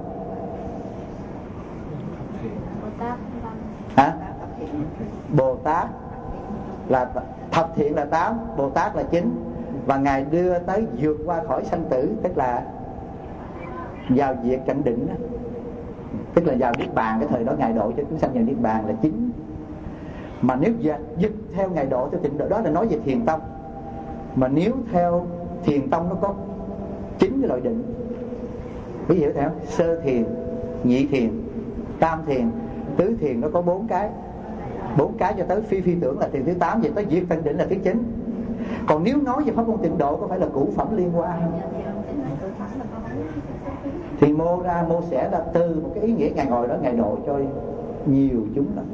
Hả? Bồ Tát là Thập Thiện là 8, Bồ Tát là 9. Và Ngài đưa tới vượt qua khỏi sanh tử, tức là vào diệt cảnh định đó. Tức là vào Niết Bàn. Cái thời đó Ngài độ cho chúng sanh vào Niết Bàn là 9. Mà nếu dịch theo Ngài độ theo tịnh độ, đó là nói về Thiền Tông. Mà nếu theo Thiền Tông nó có 9 cái loại định. Ví dụ theo sơ thiền, nhị thiền, tam thiền, tứ thiền, nó có 4 cái. 4 cái cho tới phi tưởng là thiền thứ 8, vậy tới diệt tận định là thứ 9. Còn nếu nói về pháp môn tịnh độ có phải là cũ phẩm liên quan không? Thì mô xẻ ra từ một cái ý nghĩa Ngài ngồi đó Ngài độ cho nhiều chúng lắm.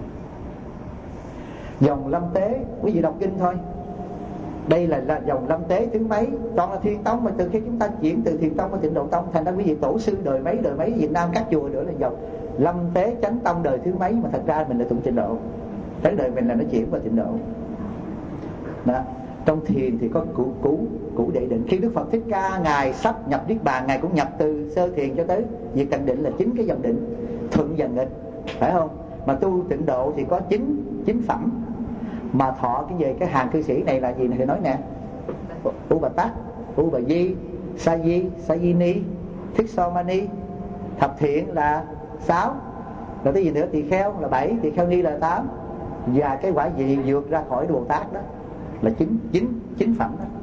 Dòng Lâm Tế, quý vị đọc kinh thôi. Đây là dòng Lâm Tế thứ mấy? Toàn là Thiền Tông, mà từ khi chúng ta chuyển từ Thiền Tông qua Tịnh Độ Tông, thành ra quý vị tổ sư đời mấy Việt Nam các chùa nữa là dòng Lâm Tế Chánh Tông đời thứ mấy, mà thật ra mình là tụng Tịnh Độ. Tới đời mình là nó chuyển qua Tịnh Độ đó. Trong thiền thì có cũ đệ định. Khi Đức Phật Thích Ca Ngài sắp nhập Niết Bàn, Ngài cũng nhập từ sơ thiền cho tới diệt tận định là 9 cái dòng định, thuận và nghịch, phải không? Mà tu Tịnh Độ thì có 9 phẩm. Mà thọ cái về cái hàng cư sĩ này là gì này thì nói nè: U Bà Tát, U Bà Di, Sa Di Ni, Thích So Mani. Thập Thiện là 6, Rồi cái gì nữa? Tỳ kheo là 7, tỳ kheo ni là 8. Và cái quả gì vượt ra khỏi Bồ Tát đó là chính phẩm đó.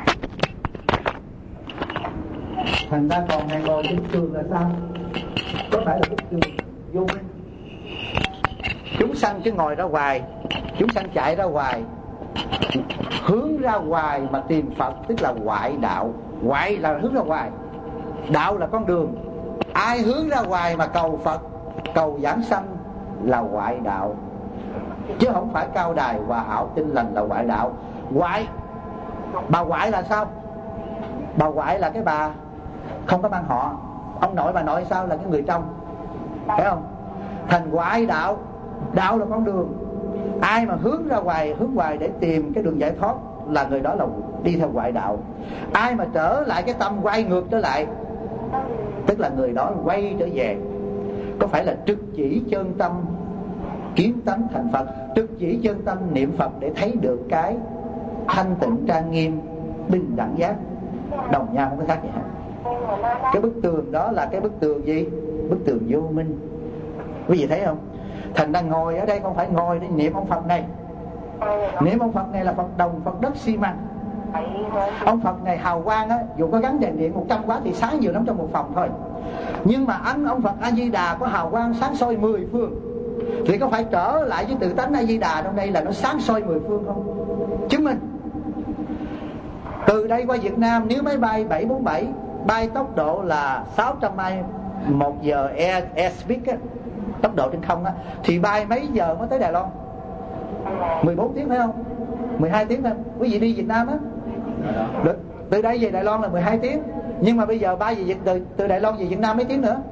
Thành ra còn này ngồi trên trường là sao? Có phải là bức tường vô minh? Chúng sanh cứ ngồi ra hoài, chúng sanh chạy ra hoài, hướng ra hoài mà tìm Phật, tức là ngoại đạo. Ngoại là hướng ra hoài, đạo là con đường. Ai hướng ra hoài mà cầu Phật, cầu giảng sanh là ngoại đạo, chứ không phải cao đài hòa hảo tinh lành là ngoại đạo. Ngoại, bà ngoại là sao? Bà ngoại là cái bà không có mang họ. Ông nội bà nội sao? Là cái người trong, phải không? Thành ngoại đạo. Đạo là con đường. Ai mà hướng ra ngoài, hướng ngoài để tìm cái đường giải thoát là người đó là đi theo ngoại đạo. Ai mà trở lại cái tâm, quay ngược trở lại, tức là người đó quay trở về. Có phải là trực chỉ chân tâm kiến tánh thành Phật, trực chỉ chân tâm niệm Phật để thấy được cái thanh tịnh trang nghiêm bình đẳng giác đồng nhau, không có khác gì hết. Cái bức tường đó là cái bức tường gì? Bức tường vô minh. Quý vị thấy không? Thành đang ngồi ở đây không phải ngồi để niệm ông Phật này. Niệm ông Phật này là Phật đồng, Phật đất xi măng. Ông Phật này hào quang á, dù có gắn đèn điện 100 quá thì sáng nhiều lắm trong một phòng thôi. Nhưng mà ánh ông Phật A Di Đà có hào quang sáng soi 10 phương, thì có phải trở lại với tự tánh A Di Đà trong đây là nó sáng soi 10 phương không? Chứng minh. Từ đây qua Việt Nam, nếu máy bay 747 bay tốc độ là 600 mile một giờ airspeed á, tốc độ trên không á, thì bay mấy giờ mới tới Đài Loan? 14 tiếng phải không? 12 tiếng phải không? Quý vị đi Việt Nam á, từ đây về Đài Loan là 12 tiếng. Nhưng mà bây giờ bay về từ Đài Loan về Việt Nam mấy tiếng nữa?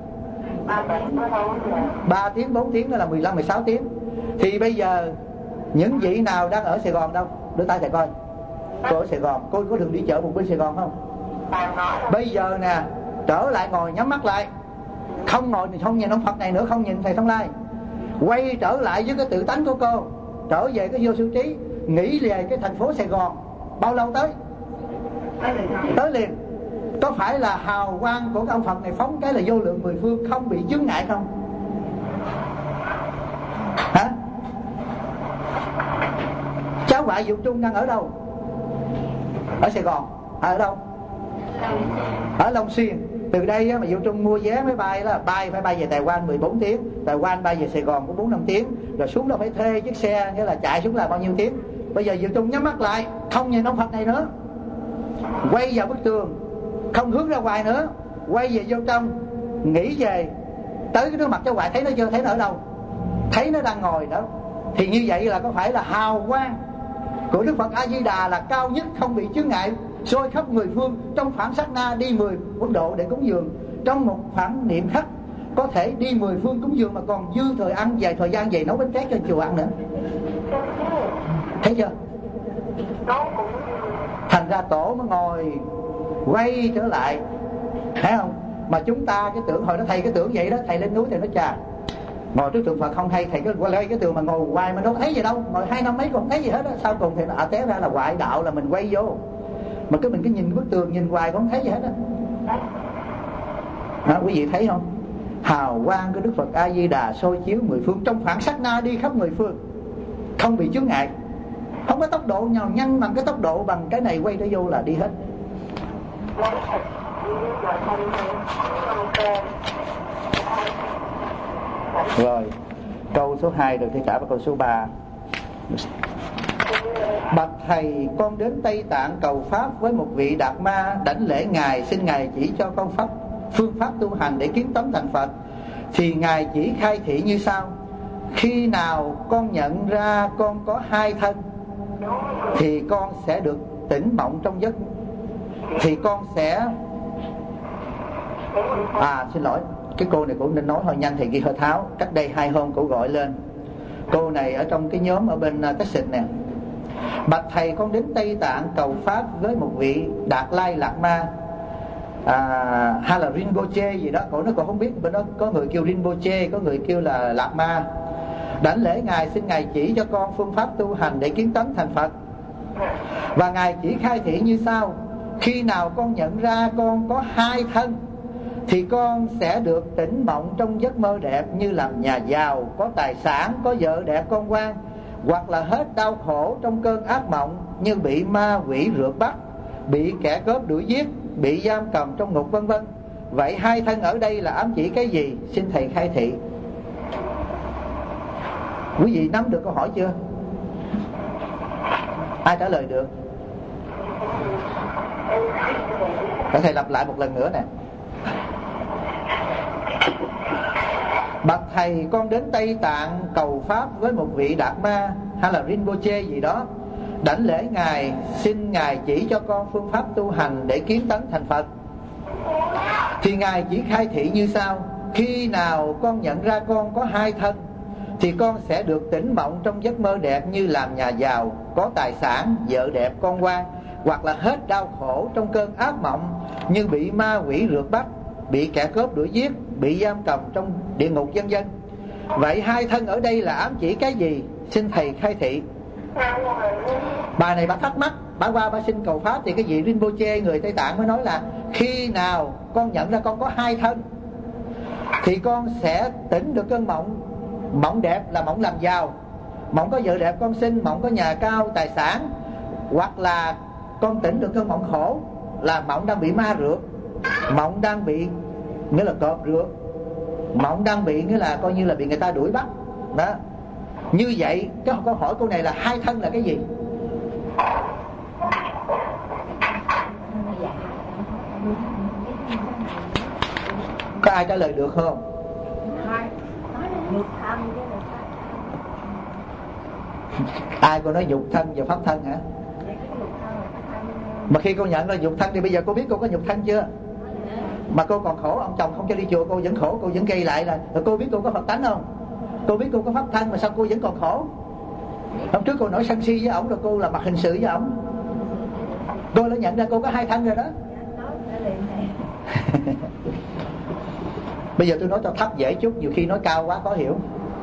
3 tiếng, 4 tiếng nữa là 15, 16 tiếng. Thì bây giờ những vị nào đang ở Sài Gòn đâu? Đưa tay thầy coi. Cô ở Sài Gòn, cô có thường đi chợ một bên Sài Gòn không? Bây giờ nè, trở lại ngồi nhắm mắt lại, không ngồi thì không nhìn ông Phật này nữa, không nhìn thầy Thông Lai, quay trở lại với cái tự tánh của cô, trở về cái vô siêu trí, nghĩ về cái thành phố Sài Gòn. Bao lâu tới? Tới liền. Có phải là hào quang của cái ông Phật này phóng cái là vô lượng 10 phương, không bị chướng ngại không? Hả? Cháu ngoại Diệu Trung đang ở đâu? Ở Sài Gòn. Ở đâu? Ở Long Xuyên. Từ đây mà Diệu Trung mua vé máy bay là bay phải bay về Đài Loan 14 tiếng, Đài Loan bay về Sài Gòn cũng 4-5 tiếng, rồi xuống đó phải thuê chiếc xe, nghĩa là chạy xuống là bao nhiêu tiếng. Bây giờ Diệu Trung nhắm mắt lại, không nhìn ông Phật này nữa, quay vào bức tường, không hướng ra ngoài nữa, quay về vô trong, nghĩ về tới cái trước mặt cháu ngoại, thấy nó chưa? Thấy nó ở đâu? Thấy nó đang ngồi đó. Thì như vậy là có phải là hào quang của Đức Phật A Di Đà là cao nhất, không bị chướng ngại, soi khắp 10 phương, trong khoảng sát na đi 10 quốc độ để cúng dường, trong một khoảng niệm khắc có thể đi 10 phương cúng dường, mà còn dư thời ăn, dài thời gian về nấu bánh tét cho chùa ăn nữa. Thấy chưa? Thành ra tổ mới ngồi quay trở lại, thấy không? Mà chúng ta cái tưởng hồi đó thầy cái tưởng vậy đó, thầy lên núi thầy nói chà, ngồi trước tượng Phật không hay, thầy cứ qua lấy cái tường mà ngồi hoài mà đâu thấy gì đâu, ngồi 2 năm mấy còn không thấy gì hết á. Sau cùng thì nó té ra là ngoại đạo, là mình quay vô mà mình cứ nhìn bức tường, nhìn hoài cũng không thấy gì hết á. Đó, quý vị thấy không? Hào quang của Đức Phật A Di Đà soi chiếu 10 phương, trong khoảng sát na đi khắp 10 phương, không bị chướng ngại, không có tốc độ nào nhanh bằng cái tốc độ bằng cái này quay trở vô là đi hết. Rồi câu số 2 được thì trả vào câu số 3. Bạch thầy, con đến Tây Tạng cầu pháp với một vị Đạt Ma, đảnh lễ ngài, xin ngài chỉ cho con phương pháp tu hành để kiến tánh thành Phật. Thì ngài chỉ khai thị như sau: khi nào con nhận ra con có 2 thân thì con sẽ được tỉnh mộng trong giấc, thì con sẽ xin lỗi, cái cô này cũng nên nói hơi nhanh, thì ghi hơi tháo. Cách đây 2 hôm cô gọi lên, cô này ở trong cái nhóm ở bên Texas nè. Bạch thầy, con đến Tây Tạng cầu pháp với một vị Đạt Lai Lạt Ma, hay là Rinpoche gì đó, cô nó còn không biết. Bên đó có người kêu Rinpoche, có người kêu là Lạt Ma. Đảnh lễ ngài, xin ngài chỉ cho con phương pháp tu hành để kiến tánh thành Phật. Và ngài chỉ khai thị như sau: khi nào con nhận ra con có 2 thân thì con sẽ được tỉnh mộng trong giấc mơ đẹp như làm nhà giàu, có tài sản, có vợ đẹp con ngoan, hoặc là hết đau khổ trong cơn ác mộng như bị ma quỷ rượt bắt, bị kẻ cướp đuổi giết, bị giam cầm trong ngục vân vân. Vậy hai thân ở đây là ám chỉ cái gì? Xin thầy khai thị. Quý vị nắm được câu hỏi chưa? Ai trả lời được? Để thầy lặp lại một lần nữa nè. Bạch thầy, con đến Tây Tạng cầu pháp với một vị Đạt Ma hay là Rinpoche gì đó, đảnh lễ ngài, xin ngài chỉ cho con phương pháp tu hành để kiến tấn thành Phật. Thì ngài chỉ khai thị như sau: khi nào con nhận ra con có hai thân thì con sẽ được tỉnh mộng trong giấc mơ đẹp như làm nhà giàu, có tài sản, vợ đẹp con ngoan, hoặc là hết đau khổ trong cơn ác mộng như bị ma quỷ rượt bắt, bị kẻ cướp đuổi giết, bị giam cầm trong địa ngục vân vân. Vậy hai thân ở đây là ám chỉ cái gì? Xin thầy khai thị. Bà này bà thắc mắc, bà qua bà xin cầu pháp thì cái vị Rinpoche người Tây Tạng mới nói là khi nào con nhận ra con có hai thân thì con sẽ tỉnh được cơn mộng. Mộng đẹp là mộng làm giàu, mộng có vợ đẹp con xinh, mộng có nhà cao tài sản, hoặc là con tỉnh được cơn mộng khổ là mộng đang bị ma rượt, mộng đang bị nghĩa là cọp rượt, mộng đang bị nghĩa là coi như là bị người ta đuổi bắt đó. Như vậy cái câu hỏi câu này là hai thân là cái gì? Có ai trả lời được không? Ai cô nói dục thân và pháp thân hả? Mà khi cô nhận ra dục thân thì bây giờ cô biết cô có dục thân chưa? Mà cô còn khổ, ông chồng không cho đi chùa cô vẫn khổ, cô vẫn gây lại là cô biết cô có Phật tánh không? Cô biết cô có pháp thân mà sao cô vẫn còn khổ? Hôm trước cô nổi sân si với ổng rồi cô là mặt hình sự với ổng. Cô đã nhận ra cô có hai thân rồi đó. Bây giờ tôi nói cho thấp dễ chút, nhiều khi nói cao quá khó hiểu.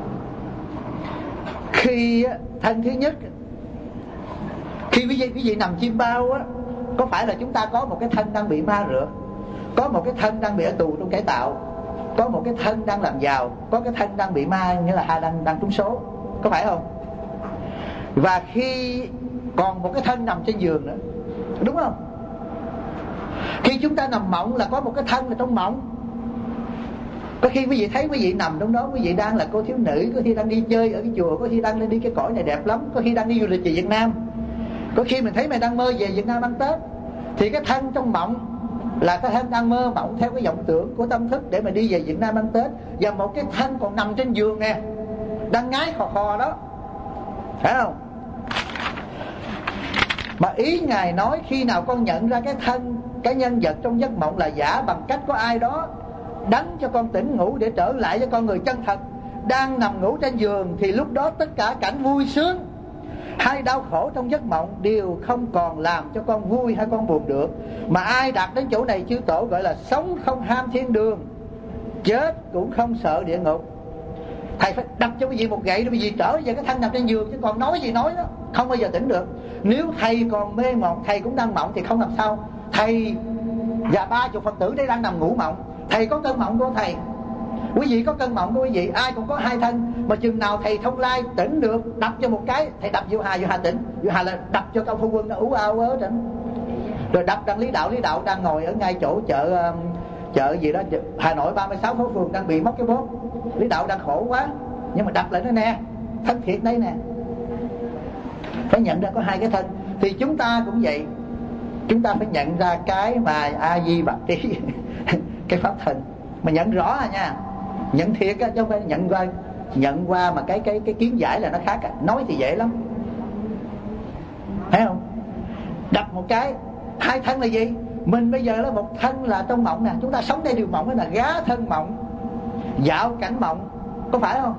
Khi thân thứ nhất, khi quý vị nằm chim bao á, có phải là chúng ta có một cái thân đang bị ma rượt, có một cái thân đang bị ở tù trong cải tạo, có một cái thân đang làm giàu, có cái thân đang bị ma, nghĩa là đang trúng số, có phải không? Và khi còn một cái thân nằm trên giường nữa, đúng không? Khi chúng ta nằm mộng là có một cái thân ở trong mộng. Có khi quý vị thấy quý vị nằm trong đó, quý vị đang là cô thiếu nữ, có khi đang đi chơi ở cái chùa, có khi đang lên đi cái cõi này đẹp lắm, có khi đang đi du lịch về Việt Nam, có khi mình thấy mình đang mơ về Việt Nam ăn Tết. Thì cái thân trong mộng là cái thân đang mơ mộng theo cái vọng tưởng của tâm thức để mà đi về Việt Nam ăn Tết. Và một cái thân còn nằm trên giường nè, đang ngái khò khò đó, phải không? Mà ý Ngài nói khi nào con nhận ra cái thân, cái nhân vật trong giấc mộng là giả, bằng cách có ai đó đánh cho con tỉnh ngủ để trở lại với con người chân thật đang nằm ngủ trên giường, thì lúc đó tất cả cảnh vui sướng hay đau khổ trong giấc mộng đều không còn làm cho con vui hay con buồn được. Mà ai đạt đến chỗ này chư tổ gọi là sống không ham thiên đường, chết cũng không sợ địa ngục. Thầy phải đập cho quý vị một gậy để quý vị trở về cái thân nằm trên giường, chứ còn nói gì nói đó không bao giờ tỉnh được. Nếu thầy còn mê mộng, thầy cũng đang mộng thì không làm sao. Thầy và 30 Phật tử đây đang nằm ngủ mộng, thầy có cơn mộng của thầy, quý vị có cơn mộng của quý vị, ai cũng có hai thân. Mà chừng nào thầy thông lai tỉnh được, đập cho một cái, thầy đập Diệu Hà tỉnh, Diệu Hà là đập cho công phu quân nó ú áo ớ tỉnh. Rồi đập đằng Lý Đạo đang ngồi ở ngay chỗ chợ gì đó Hà Nội 36 phố phường đang bị móc cái bốt. Lý Đạo đang khổ quá, nhưng mà đập lại nó nè, thân thiệt đây nè. Phải nhận ra có hai cái thân. Thì chúng ta cũng vậy, chúng ta phải nhận ra cái mà A Di Bạc Tí cái pháp thân mà nhận rõ nha, nhận thiệt á, chứ không phải nhận qua mà cái kiến giải là nó khác á. Nói thì dễ lắm, thấy không? Đập một cái, hai thân là gì? Mình bây giờ là một thân là trong mộng nè, chúng ta sống đây điều mộng đó là gá thân mộng, dạo cảnh mộng, có phải không?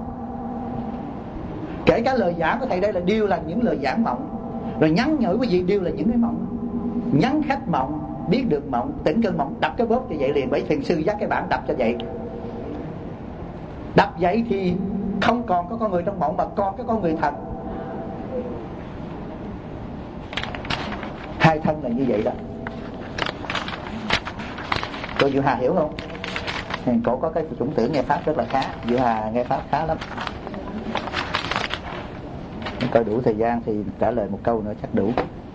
Kể cả lời giảng của thầy đây là đều là những lời giảng mộng, rồi nhắn nhở quý vị đều là những cái mộng, nhắn khách mộng, biết được mộng, tỉnh cơn mộng, đập cái bóp cho vậy liền. Bởi thiền sư dắt cái bản đập cho vậy. Đập vậy thì không còn có con người trong mộng mà còn cái con người thật. Hai thân là như vậy đó. Cô Diệu Hà hiểu không? Cổ có cái chủng tử nghe pháp rất là khá, Giữa Hà nghe pháp khá lắm. Coi đủ thời gian thì trả lời một câu nữa chắc đủ.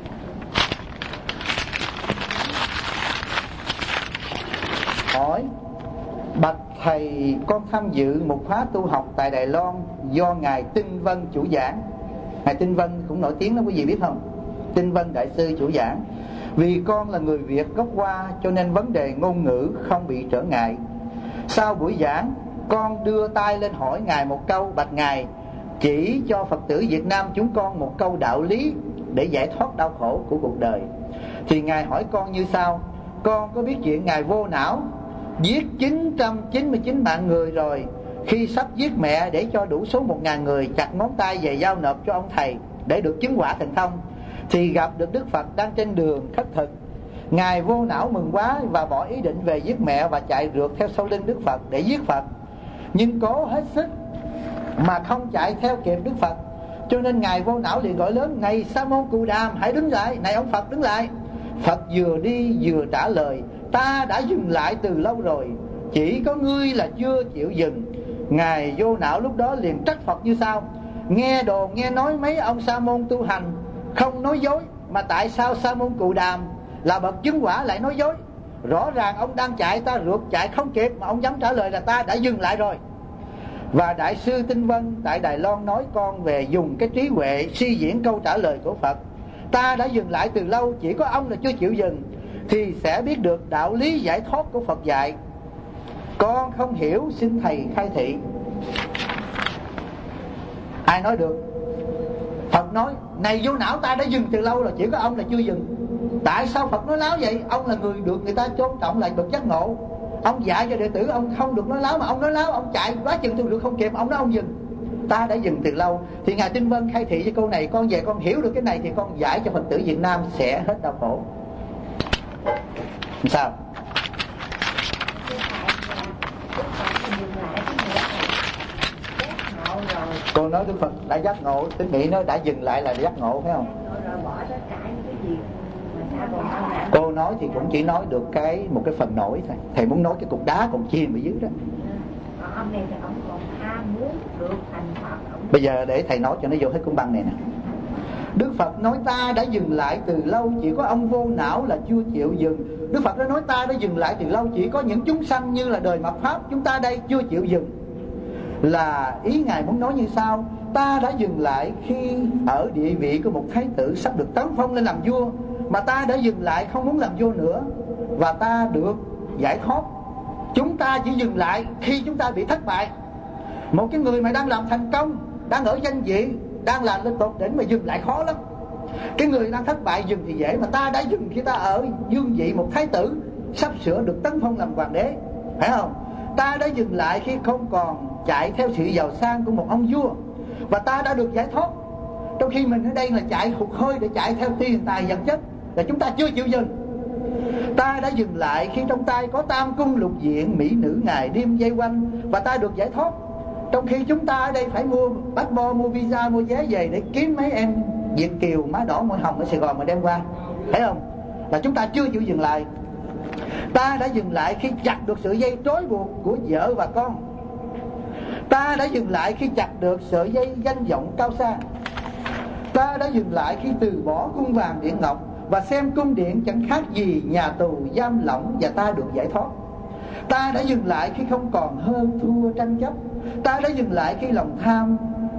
Hỏi: bạch thầy, con tham dự một khóa tu học tại Đài Loan do ngài Tinh Vân chủ giảng. Ngài Tinh Vân cũng nổi tiếng lắm, quý vị biết không? Tinh Vân đại sư chủ giảng. Vì con là người Việt gốc Hoa cho nên vấn đề ngôn ngữ không bị trở ngại. Sau buổi giảng, con đưa tay lên hỏi ngài một câu: bạch ngài, chỉ cho Phật tử Việt Nam chúng con một câu đạo lý để giải thoát đau khổ của cuộc đời. Thì ngài hỏi con như sau: con có biết chuyện ngài Vô Não giết 999 mạng người rồi, khi sắp giết mẹ để cho đủ số 1000 người, chặt ngón tay về giao nộp cho ông thầy để được chứng quả thần thông, thì gặp được Đức Phật đang trên đường khất thực. Ngài Vô Não mừng quá và bỏ ý định về giết mẹ và chạy rượt theo sau lưng Đức Phật để giết Phật, nhưng cố hết sức mà không chạy theo kịp Đức Phật. Cho nên ngài Vô Não liền gọi lớn: này Sa môn Cù Đàm, hãy đứng lại. Này ông Phật, đứng lại. Phật vừa đi vừa trả lời: ta đã dừng lại từ lâu rồi, chỉ có ngươi là chưa chịu dừng. Ngài Vô Não lúc đó liền trách Phật như sau: nghe đồn nghe nói mấy ông sa môn tu hành không nói dối, mà tại sao Sa môn Cù Đàm là bậc chứng quả lại nói dối? Rõ ràng ông đang chạy, ta rượt chạy không kịp, mà ông dám trả lời là ta đã dừng lại rồi. Và đại sư Tinh Vân tại Đài Loan nói con về dùng cái trí huệ suy diễn câu trả lời của Phật: ta đã dừng lại từ lâu, chỉ có ông là chưa chịu dừng, thì sẽ biết được đạo lý giải thoát của Phật dạy. Con không hiểu, xin thầy khai thị. Ai nói được? Phật nói: này Vô Não, ta đã dừng từ lâu rồi, chỉ có ông là chưa dừng. Tại sao Phật nói láo vậy? Ông là người được người ta tôn trọng, là bậc giác ngộ. Ông dạy cho đệ tử ông không được nói láo, mà ông nói láo, ông chạy quá chừng tôi được không kịp, ông nói ông dừng. Ta đã dừng từ lâu. Thì ngài Tinh Vân khai thị với câu này, con về con hiểu được cái này thì con giải cho Phật tử Việt Nam sẽ hết đau khổ. Sao? Cô nói Đức Phật đã giác ngộ, tính nghĩ nó đã dừng lại là giác ngộ, phải không? Cô nói thì cũng chỉ nói được một cái phần nổi thôi. Thầy muốn nói cái cục đá còn chìm ở dưới đó. Bây giờ để thầy nói cho nó vô hết cuốn băng này nè. Đức Phật nói ta đã dừng lại từ lâu, chỉ có ông Vô Não là chưa chịu dừng. Đức Phật đã nói ta đã dừng lại từ lâu, chỉ có những chúng sanh như là đời mạt Pháp chúng ta đây chưa chịu dừng. Là ý ngài muốn nói như sau: ta đã dừng lại khi ở địa vị của một thái tử sắp được tấn phong lên làm vua, mà ta đã dừng lại không muốn làm vua nữa, và ta được giải thoát. Chúng ta chỉ dừng lại khi chúng ta bị thất bại. Một cái người mà đang làm thành công, đang ở danh vị, đang làm lên tột đỉnh mà dừng lại khó lắm. Cái người đang thất bại dừng thì dễ, mà ta đã dừng khi ta ở dương vị một thái tử sắp sửa được tấn phong làm hoàng đế, phải không? Ta đã dừng lại khi không còn chạy theo sự giàu sang của một ông vua, và ta đã được giải thoát. Trong khi mình ở đây là chạy hụt hơi để chạy theo tiền tài vật chất, là chúng ta chưa chịu dừng. Ta đã dừng lại khi trong tay có tam cung lục diện, mỹ nữ ngày đêm dây quanh, và ta được giải thoát. Trong khi chúng ta ở đây phải mua passport, mua visa, mua vé về để kiếm mấy em Việt kiều má đỏ môi hồng ở Sài Gòn mà đem qua, thấy không? Là chúng ta chưa chịu dừng lại. Ta đã dừng lại khi chặt được sự dây trói buộc của vợ và con. Ta đã dừng lại khi chặt được sợi dây danh vọng cao xa. Ta đã dừng lại khi từ bỏ cung vàng điện ngọc và xem cung điện chẳng khác gì nhà tù giam lỏng, và ta được giải thoát. Ta đã dừng lại khi không còn hơn thua tranh chấp. Ta đã dừng lại khi lòng tham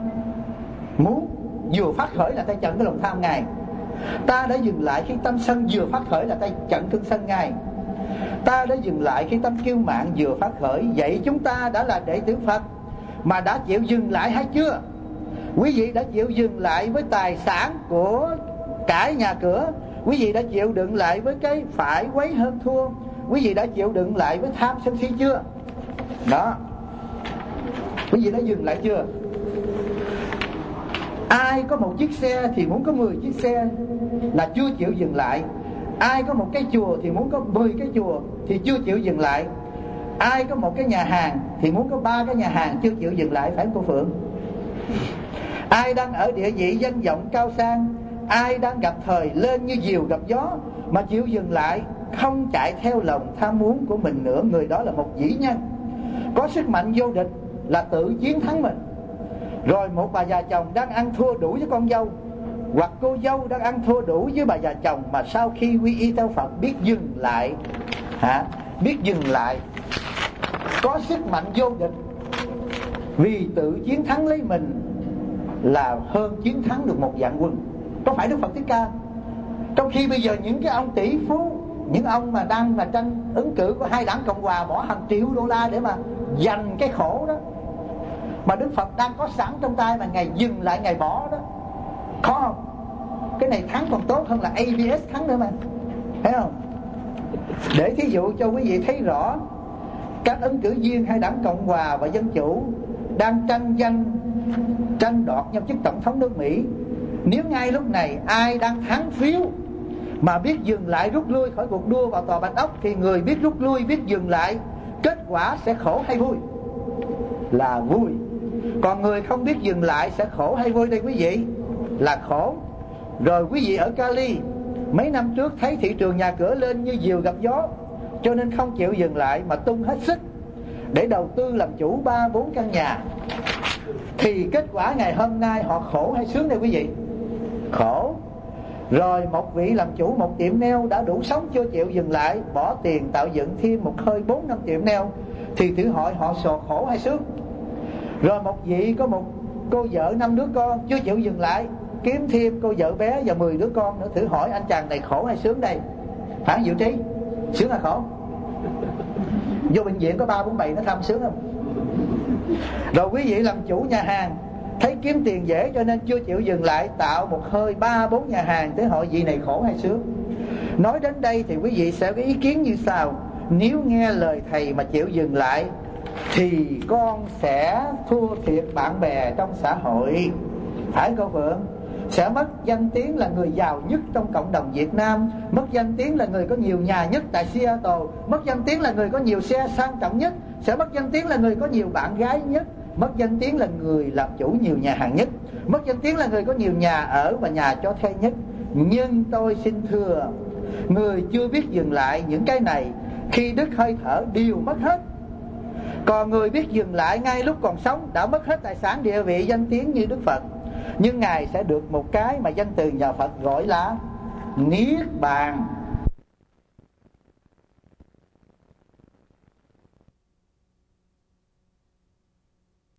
muốn vừa phát khởi là ta chặn cái lòng tham Ngài. Ta đã dừng lại khi tâm sân vừa phát khởi là ta chặn cơn sân Ngài. Ta đã dừng lại khi tâm kiêu mạn vừa phát khởi. Vậy chúng ta đã là đệ tử Phật mà đã chịu dừng lại hay chưa? Quý vị đã chịu dừng lại với tài sản của cải nhà cửa. Quý vị đã chịu đựng lại với cái phải quấy hơn thua. Quý vị đã chịu đựng lại với tham sân si chưa? Đó, quý vị đã dừng lại chưa? Ai có một chiếc xe thì muốn có 10 chiếc xe, là chưa chịu dừng lại. Ai có một cái chùa thì muốn có 10 cái chùa, thì chưa chịu dừng lại. Ai có một cái nhà hàng thì muốn có 3 cái nhà hàng, chưa chịu dừng lại, phải không cô Phượng? Ai đang ở địa vị danh vọng cao sang, ai đang gặp thời lên như diều gặp gió mà chịu dừng lại, không chạy theo lòng tham muốn của mình nữa, người đó là một vĩ nhân. có sức mạnh vô địch là tự chiến thắng mình. Rồi một bà già chồng đang ăn thua đủ với con dâu, hoặc cô dâu đang ăn thua đủ với bà già chồng, mà sau khi quy y theo Phật biết dừng lại, biết dừng lại, có sức mạnh vô địch, vì tự chiến thắng lấy mình là hơn chiến thắng được một vạn quân. Có phải Đức Phật Thích Ca? Trong khi bây giờ những cái ông tỷ phú, những ông mà đang mà tranh ứng cử của hai đảng Cộng Hòa bỏ hàng triệu đô la để mà giành cái khổ đó, mà Đức Phật đang có sẵn trong tay mà Ngài dừng lại, Ngài bỏ đó, khó không? Cái này thắng còn tốt hơn là ABS thắng nữa mà, thấy không? Để thí dụ cho quý vị thấy rõ, các ứng cử viên hai đảng Cộng Hòa và Dân Chủ đang tranh đoạt nhau chức tổng thống nước Mỹ. Nếu ngay lúc này ai đang thắng phiếu mà biết dừng lại, rút lui khỏi cuộc đua vào tòa Bạch Ốc, thì người biết rút lui, biết dừng lại, kết quả sẽ khổ hay vui? Là vui. Còn người không biết dừng lại sẽ khổ hay vui đây quý vị? Là khổ. Rồi quý vị ở Cali mấy năm trước thấy thị trường nhà cửa lên như diều gặp gió, cho nên không chịu dừng lại mà tung hết sức để đầu tư làm chủ 3-4 căn nhà. Thì kết quả ngày hôm nay họ khổ hay sướng đây quý vị? Khổ. Rồi một vị làm chủ một tiệm nail đã đủ sống chưa chịu dừng lại, bỏ tiền tạo dựng thêm một hơi 4-5 tiệm nail, thì thử hỏi họ khổ hay sướng? Rồi một vị có một cô vợ 5 đứa con chưa chịu dừng lại, kiếm thêm cô vợ bé và 10 đứa con nữa, thử hỏi anh chàng này khổ hay sướng đây? Phản Diệu Trí, sướng hay khổ? Vô bệnh viện có 3-4 bầy nó thăm, sướng không? Rồi quý vị làm chủ nhà hàng, thấy kiếm tiền dễ cho nên chưa chịu dừng lại, tạo một hơi 3-4 nhà hàng, tới hỏi vị này khổ hay sướng? Nói đến đây thì quý vị sẽ có ý kiến như sau: nếu nghe lời thầy mà chịu dừng lại thì con sẽ thua thiệt bạn bè trong xã hội, phải cô Phượng? Sẽ mất danh tiếng là người giàu nhất trong cộng đồng Việt Nam, mất danh tiếng là người có nhiều nhà nhất tại Seattle, mất danh tiếng là người có nhiều xe sang trọng nhất, sẽ mất danh tiếng là người có nhiều bạn gái nhất, mất danh tiếng là người làm chủ nhiều nhà hàng nhất, mất danh tiếng là người có nhiều nhà ở và nhà cho thuê nhất. Nhưng tôi xin thưa, người chưa biết dừng lại những cái này, khi đứt hơi thở đều mất hết. Còn người biết dừng lại ngay lúc còn sống đã mất hết tài sản, địa vị, danh tiếng như Đức Phật, nhưng Ngài sẽ được một cái mà danh từ nhà Phật gọi là Niết Bàn.